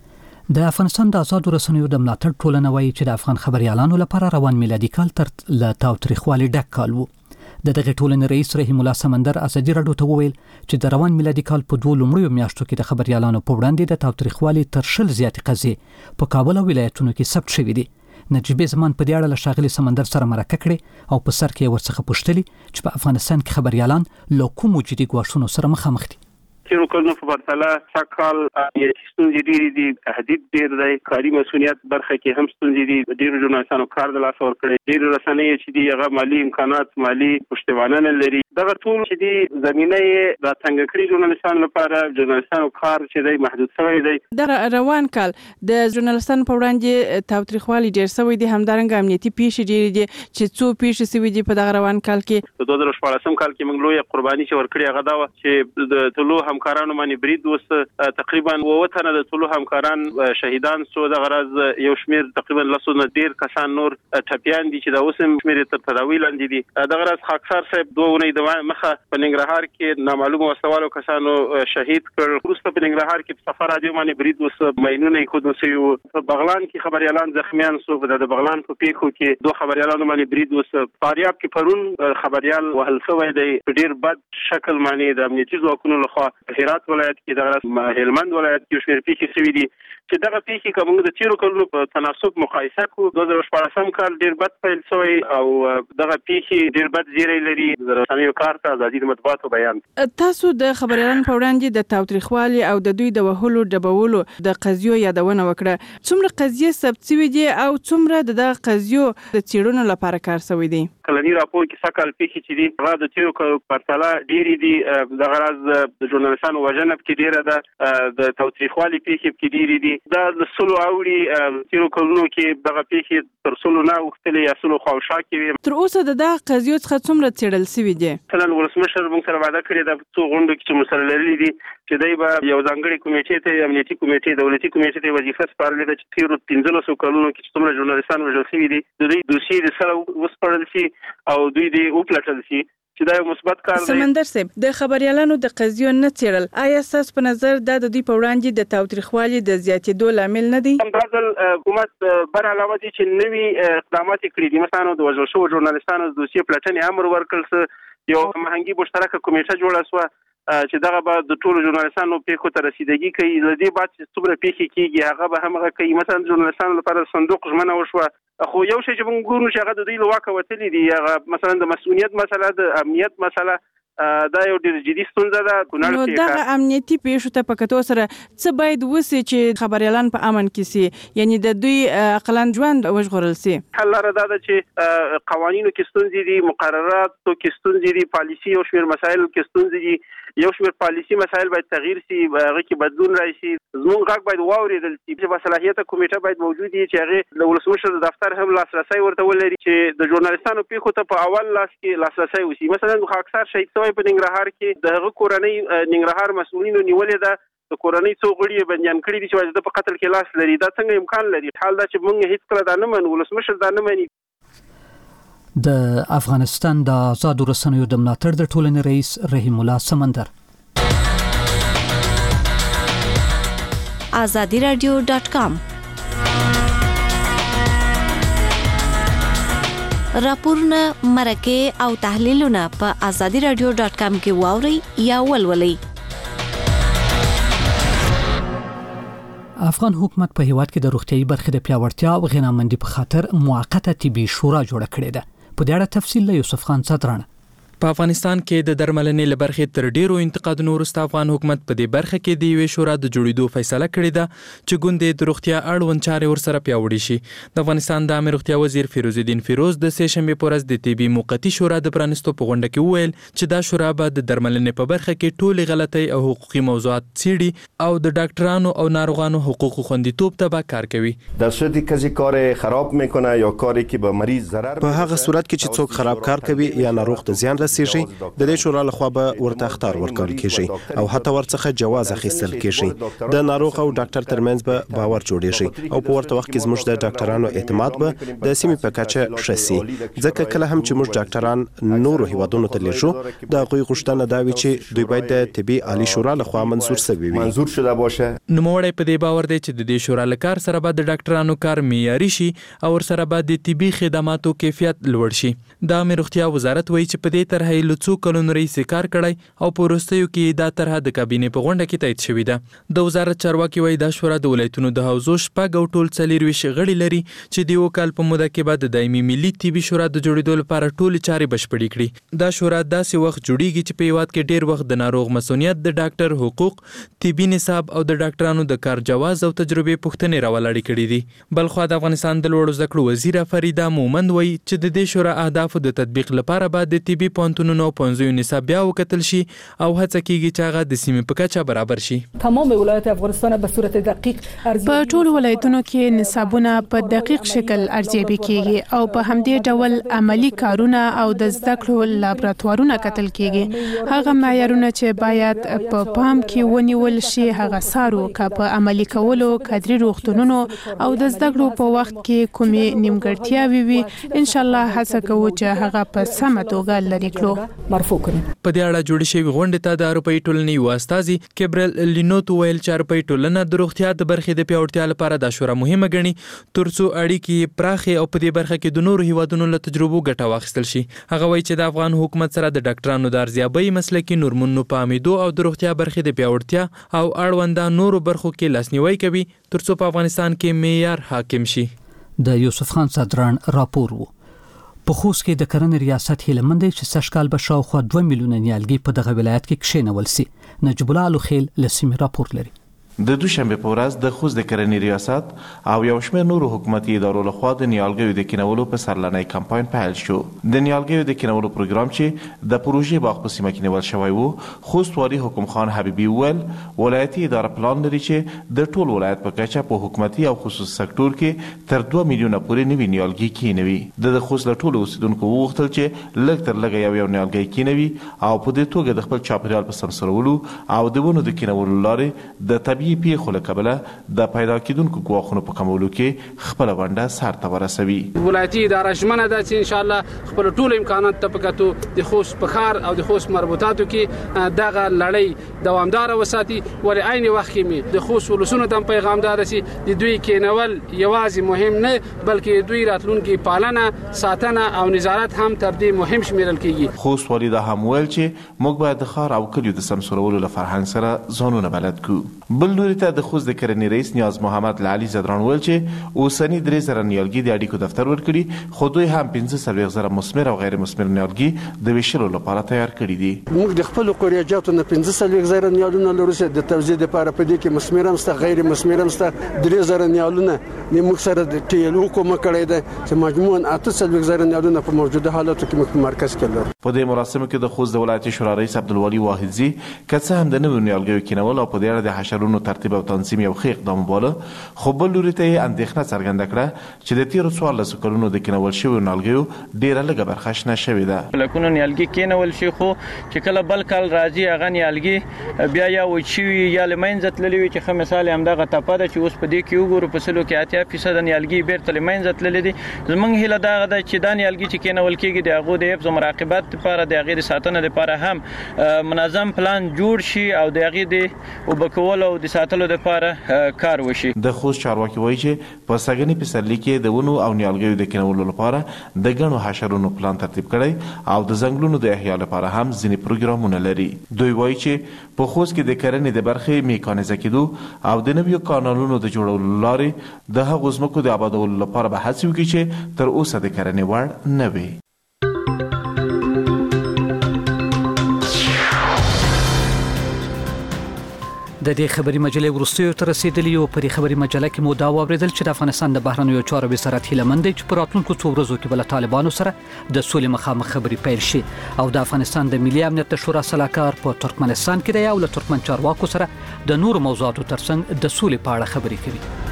د افغانستان د آزادو رسنیو د ملاتړ ټولنه وایي چې د افغان خبريالانو لپاره روان میلادي کال تر له تاوتریخوالي ډک کال وو. د دغه ټولنې رئیس رحیم الله سمندر ازادي راډیو ته وویل چې د روان میلادي کال په 2 لومړیو میاشتو کې د خبريالانو په وړاندې د تاوتریخوالي تر 10 زیاتې قضیې په کابل او ولایتونو کې ثبت شوې دي. نجیب زمان په دې اړه له شاغلي سمندر سره مرکه کړې او په سر کې ورڅخه پوښتلي چې په افغانستان کې خبريالان له کومو جدي ګواښونو سره مخامخ دي. تیرو کلونو په پرتله سکهال ستونزې ډېرې دي، تهدید ډېر دی، کاري مسؤلیت برخه کې هم ستونزې دي. ډېرو ژورنالستانو کار د لاسه ورکړی، ډېرو رسنۍ چې دي هغه مالي امکانات مالي پشتوانه نه لري. دغه ټول چې دي زمینه یې را څنګه کړي ژورنالستانو لپاره ژورنالستانو کار چې دی محدود شوی دی. د روان کال د ژورنالستانو په وړاندې تاوتریخوالي ډېر شوی دی، همدارنګه امنیتي پیښې ډېرې دي چې څو پیښې شوي دي په دغه روان کال کې. په 2014 کال کې موږ لویه قرباني چې ورکړې هغه دا و چې د ټولو همکارانو باندې برید وسه، تقریبا 9 تنه د ټولو همکاران شهیدان شو. د غرض یو شمیر تقریبا 200 ډیر کسان نور ټپیان دي چې دا اوس هم شمیر تر تداوی لاندې دي. د غرض خاکسار صاحب 2 ونې د مخه په ننګرهار کې نامعلومه وسوالو کسانو شهید کړ. وروسته په ننګرهار کې په سفر راډیو باندې برید وسه، ماینونه یې خود وسه. په بغلان کې خبريالان زخمیان شو. د بغلان په پیښو کې 2 خبريالانو باندې برید وسه. فاریاب کې پرون خبريال وهل شوی دی په ډیر بد شکل باندې د امنیتي ځواکونو لخوا. هرات ولایت کې دغه هلمند ولایت کې شمیر پیښې شوې دي چې دغه پیښې کوم د تیرو کلونو په تناسب مقایسه کو 2014 کال ډیر بد پیل شوی او دغه پیښې ډیر بد زیری لري. د رسنیو کار ته ازادي د مطبوعاتو بیان. تاسو د خبريالانو په وړاندې د تاوتریخوالي او د دوی د وهلو ډبولو د قضیو یادونه وکړه. څومره قضیې ثبت شوي دي او څومره د قضیو د څېړنو لپاره کار شوی دی؟ کلنی راپور کې سکهال پیښې چې دي هغه د تیرو کلونو په پرتله ډېرې دي. د غرض د ژورنالستانو وژنه کې ډېره ده، د تاوتریخوالي پیښې کې ډېرې دي. دا د سلو اوړي تیرو کلونو کې دغه پیښې تر سلو نه اوښتلې یا سلو خواوشا کې وي. تر اوسه د دغه قضیو څخه څومره څېړل شوي دي؟ مثلا ولسمشر موږ سره وعده کړې ده په څو غونډو کې چې موږ سره لرلي دي چې دی به یو ځانګړي کمیټې ته، امنیتي کمیټې، دولتي کمیټې ته وظیفه سپارلې ده چې تیرو 15 کلونو کې چې څومره ژورنالستان وژل شوي دي د دوی دوسیې د سره وسپړل شي او دوی دې وپلټل شي چې دا یو مثبت کار دی. سمندر صاحب د خبريالانو د قضیو نه څېړل آیا تاسو په نظر د دوی په وړاندې د تاوتریخوالي د زیاتېدو لامل نه دی؟ همدغه حکومت بر علاوه دي چې نوي اقدامات کړي دي. مثلا د وژل شوو ژورنالستانو د دوسیې پلټنې امر ورکړل شو. یو هماهنګي مشترکه کمیټه جوړه شوه چې دغه به د ټولو ژورنالستانو پیښو ته رسیدګي کوي. له دې بعد چې څومره پیښې کېږي هغه به همغه کوي. مثلا ژورنالستانو لپاره صندوق ژمنه وشوه، خو یو شی چې موږ ګورو چې هغه د دوی له واکه وتلي دي. هغه مثلا د مسؤلیت مسله، د امنیت مسله، دا یو ډېر جدي ستونزه ده. نو دغه امنیتي پیښو ته په کتو سره څه باید وسي چې خبريالان په امن کې سي، یعنی د دوی عقلان ژوند وژغورل سي؟ حل لاره دا ده چې قوانینو کې ستونزې دي، مقرراتو کې ستونزې دي، پالیسي او شمیر مسایل کې ستونزې دي. یو شمیر پالیسي مسایل باید تغییر شي، هغه کې بدلون راشي. زموږ غږ باید واورېدل شي. چې باصلاحیته کمیټه باید موجود وي چې هغه د ولسمشر د دفتر هم لاسرسي ورته ولري چې د ژورنالستانو پیښو ته په اول لاس کې لاسرسي وشي. مثلا خاکسار شهید شوی په ننګرهار کې د هغه کورنۍ ننګرهار مسؤلینو نیولې ده، د کورنۍ څو غړي بنديان کړي دي چې د په قتل کې لاس لري. دا څنګه امکان لري؟ حال دا چې موږ هیڅ کله دا نه منو، ولسمشر دا نه مني. د افغانستان د آزادو رسنیو د ملاتړ د ټولنې رئیس رحیم الله سمندر. azadiradyo.com راپورونه مرکه او تحلیلونه په azadiradio.com کې واوري یا ولولئ. افغان حکومت په هیواد کې د روغتيایي برخې د پیاوړتیا او غنامندۍ په خاطر موقته طبي شورا جوړه کړې ده. په دې اړه تفصیل له یوسف خان صدران. په افغانستان کې د درملنې لبرخې تر ډیرو انتقادونو وروسته افغان حکومت په دې برخه کې د یوې شورا د جوړېدو فیصله کړې ده چې ګوندې د روغتیا اړوند چارې ورسره پیاوړې شي. د افغانستان د عامه روغتیا وزیر فیروز الدین فیروز د سه شنبې په ورځ د طبي موقتي شورا د پرانستو په غونډه کې وویل چې دا شورا به د درملنې په برخه کې ټولې غلطۍ او حقوقي موضوعات څېړي او د ډاکټرانو او ناروغانو حقوقو خوندیتوب ته به کار کوي. در صورتی کسی کار خراب میکنه یا کاری که به مریض ضرر په هغه صورت کې چې څوک خراب کار کوي یا ناروغ ته زیان رسیږي د دې شورا لخوا به ورته اختار ورکول کیږي او حتی ورڅخه جواز اخیستل کیږي. د ناروغ او ډاکټر ترمنځ به باور جوړیږي او په ورته وخت کې زموږ د ډاکټرانو اعتماد به د سیمې په کچه ښه شي. ځکه کله هم چې موږ ډاکټران نورو هیوادونو ته لیږو د هغوی غوښتنه دا وي چې دوی باید د طبي عالی شورا لخوا منظور شوي وي. منظور شده باشه. نوموړی په دې باور دی چې د دې شورا له کار سره به د ډاکټرانو کار معیاري شي او ورسره به د طبي خدماتو کیفیت لوړ شي. د عامه روغتیا وزارت وایي چې په دې طرحه له څو کلونو رئیس کار کړی او په وروستیو کې دا طرحه د کابینې په غونډه کې تایید شوې ده. د وزارت چارواکي وایي دا شورا د ولایتونو د حوزو شپږ او ټول 24 غړي لري چې د یو کال په موده کې به د دایمي ملي طبي شورا د جوړېدو لپاره ټولې چارې بشپړې کړي. دا شورا داسې وخت جوړیږي چې په هیواد کې ډیر وخت د ناروغ مسؤلیت، د ډاکټر حقوق، طبي نصاب او د ډاکټرانو د کار جواز او تجربې پوښتنې راولاړې کړې دي. بلخو د افغانستان د لوړو زده کړو وزیره فریده مومند وایي چې د دې شورا اهدافو د تطبیق لپاره به د طبي پوهنتونونو او پوهنځیو نصاب بیا وکتل شي او هڅه کیږي چې هغه د سیمې په کچه برابر شي. تمام ولایت افغانستان به صورت دقیق په ټول ولایتونو کې نصابونه په دقیق شکل ارزیابي کیږي او په همدې ډول عملی کارونه او د زده کړو لابراتوارونه کتل کیږي. هغه معیارونه چې باید په پام کې ونیول شي هغه سارو کا په عملی کولو کادري روغتونونو او د زده کړو په وخت کې کومې نیمګړتیاوې وي ان شاء الله هڅه کوو چې هغه په سمه توګه لري کړو مرفوع کړو. په دې اړه جوړ شوی غونډه ته د اروپאי ټولنې یو استازي کیبرل لینوت ویل چې اروپאי ټولنه د روغتیا د برخې د پیاوړتیا لپاره د شورا مهمه ګڼي ترڅو اړیکې پراخې او په دې برخه کې د نورو هیوادونو له تجربو ګټه واخیستل شي. هغه وایي چې د افغان حکومت سره د ډاکټرانو د ارزیابۍ مسلکي نورمونو په امیدو او د روغتیا برخې د پیاوړتیا او اړونده نورو برخو کې لاسنیوي کوي ترڅو په افغانستان کې معیار حاکم شي. د یوسف خان صدران راپور وو. په خوست کې د کرنې ریاست هیله مند چې سږکال به شاوخوا 2 میلیونه نیالګي په دغه ولایت کې کښېنول سي. نجیب الله الخیل له سیمې راپور لري. د دوشنبه په ورځ د خوست د کرنې ریاست او یو شمېر نورو حکومتي ادارو لخوا د نیالګیو د کینولو په سرلنی کمپاین پیل شو. د نیالګیو د کینولو پروګرام چې د پروژې باغ په سیمه کې نیول شوی وو، خوست والي حکم خان حبیبي وویل ولایتي اداره پلان لري چې د ټول ولایت په کچه په حکومتي او خصوصي سکتور کې تر 2 میلیونه پورې نوي نیالګي کینوي. د خوست له ټولو اوسیدونکو وغوښتل چې لږ تر لږه یو نیالګي کینوي او په دې توګه د خپل چاپیریال په سمسورولو او د ونو د کینولو لارې د طبیعي پیښو له کبله د پیدا کېدونکو ګواښونو په کمولو کې خپله ونډه سر ته ورسوي. ولایتي اداره ژمنه ده چې ان شاء الله خپل ټول امکانات ته په کتو د خوست په ښار او د خوست مربوطاتو کې دغه لړۍ دوامدار وساتي. ولې عین وخت کې د خوست ولسونو ته پیغام دار شي د دوی کېنول یوازې مهم نه بلکې دوی راتلونکي پالنه، ساتنه او نظارت هم تر دې مهم شمیرل کیږي. خوست والي دا هم ویل چې موږ باید د ښار او کلیو د سمسورولو له فرهنګ سره ځانونه بلد کړو. بل لوري ته د خوست د کرنې رئیس نیاز محمد لعلي زدران ویل چې اوسنی 3000 نیالګي د اړیکو دفتر ورکړي، خو دوی هم 15000 مثمر او غیر مثمر نیالګي د ویشلو لپاره تیار کړي دي. موږ د خپل قوریاجاتو نه 15000 نیالونه لرو چې د توزیع لپاره په دې کې مثمر هم سته، غیر مثمر هم سته. 3000 نیالونه موږ سره د ټیلو کوم کړی دی چې مجموعاً 8000 نیالونه په موجوده حالاتو کې موږ مرکز کې لرو. په دې مراسمو کې د خوست د ولایتي شورا رئیس عبدالولي واحدزي کڅه هم د نوو نیالګیو کینول او په دې اړه د حشرونو ترتیب او تنظیم یو ښه اقدام وباله، خو بل لوري ته یې اندېښنه څرګنده کړه چې د تیرو 14 کلونو د کینول شویو نیالګیو ډېره لږه برخه شنه شوې ده. لکونو نیالګي کینول شي خو چې کله بل کال راځي هغه نیالګي بیا یا وچ شوي یا له منځه تللي وي چې ښه مثال همدغه ټپه ده چې اوس په دې کې وګورو په سلو کې 80% نیالګي بیرته له منځه تللي دي. زموږ هیله دغه ده چې دا نیالګي چې کینول کېږي د هغو د حفظ او مراقبت لپاره د هغې د ساتنې لپاره هم منظم پلان جوړ شي او د هغې د اوبه کولو او د ساتلو لپاره کار وشي. د خوست چارواکي وایي چې په سګنی پسرلي کې د ونو او نیالګیو د کینولو لپاره د ګڼو حشرونو پلان ترتیب کړی او د ځنګلونو د احیا لپاره هم ځینې پروګرامونه لري. دوی وایي چې په خوست کې د کرنې د برخې میکانیزه کېدو او د نویو کانالونو د جوړولو لارې د هغو ځمکو د آبادولو لپاره به هڅې وکړي چې تر اوسه د کرنې وړ نه وي. د دې خبري مجلې وروستیو ته رسیدلی او په دې خبري مجله کې مو دا واوریدل چې د افغانستان د بهرنیو چارو وزارت هیله مند دی چې په راتلونکو څو ورځو کې بل طالبانو سره د سولې مخامخ خبري پیل شي او د افغانستان د ملي امنیت شورا سلاکار په ترکمنستان کې دی او له ترکمن چارواکو سره د نورو موضوعاتو ترڅنګ د سولې په اړه خبري کوي.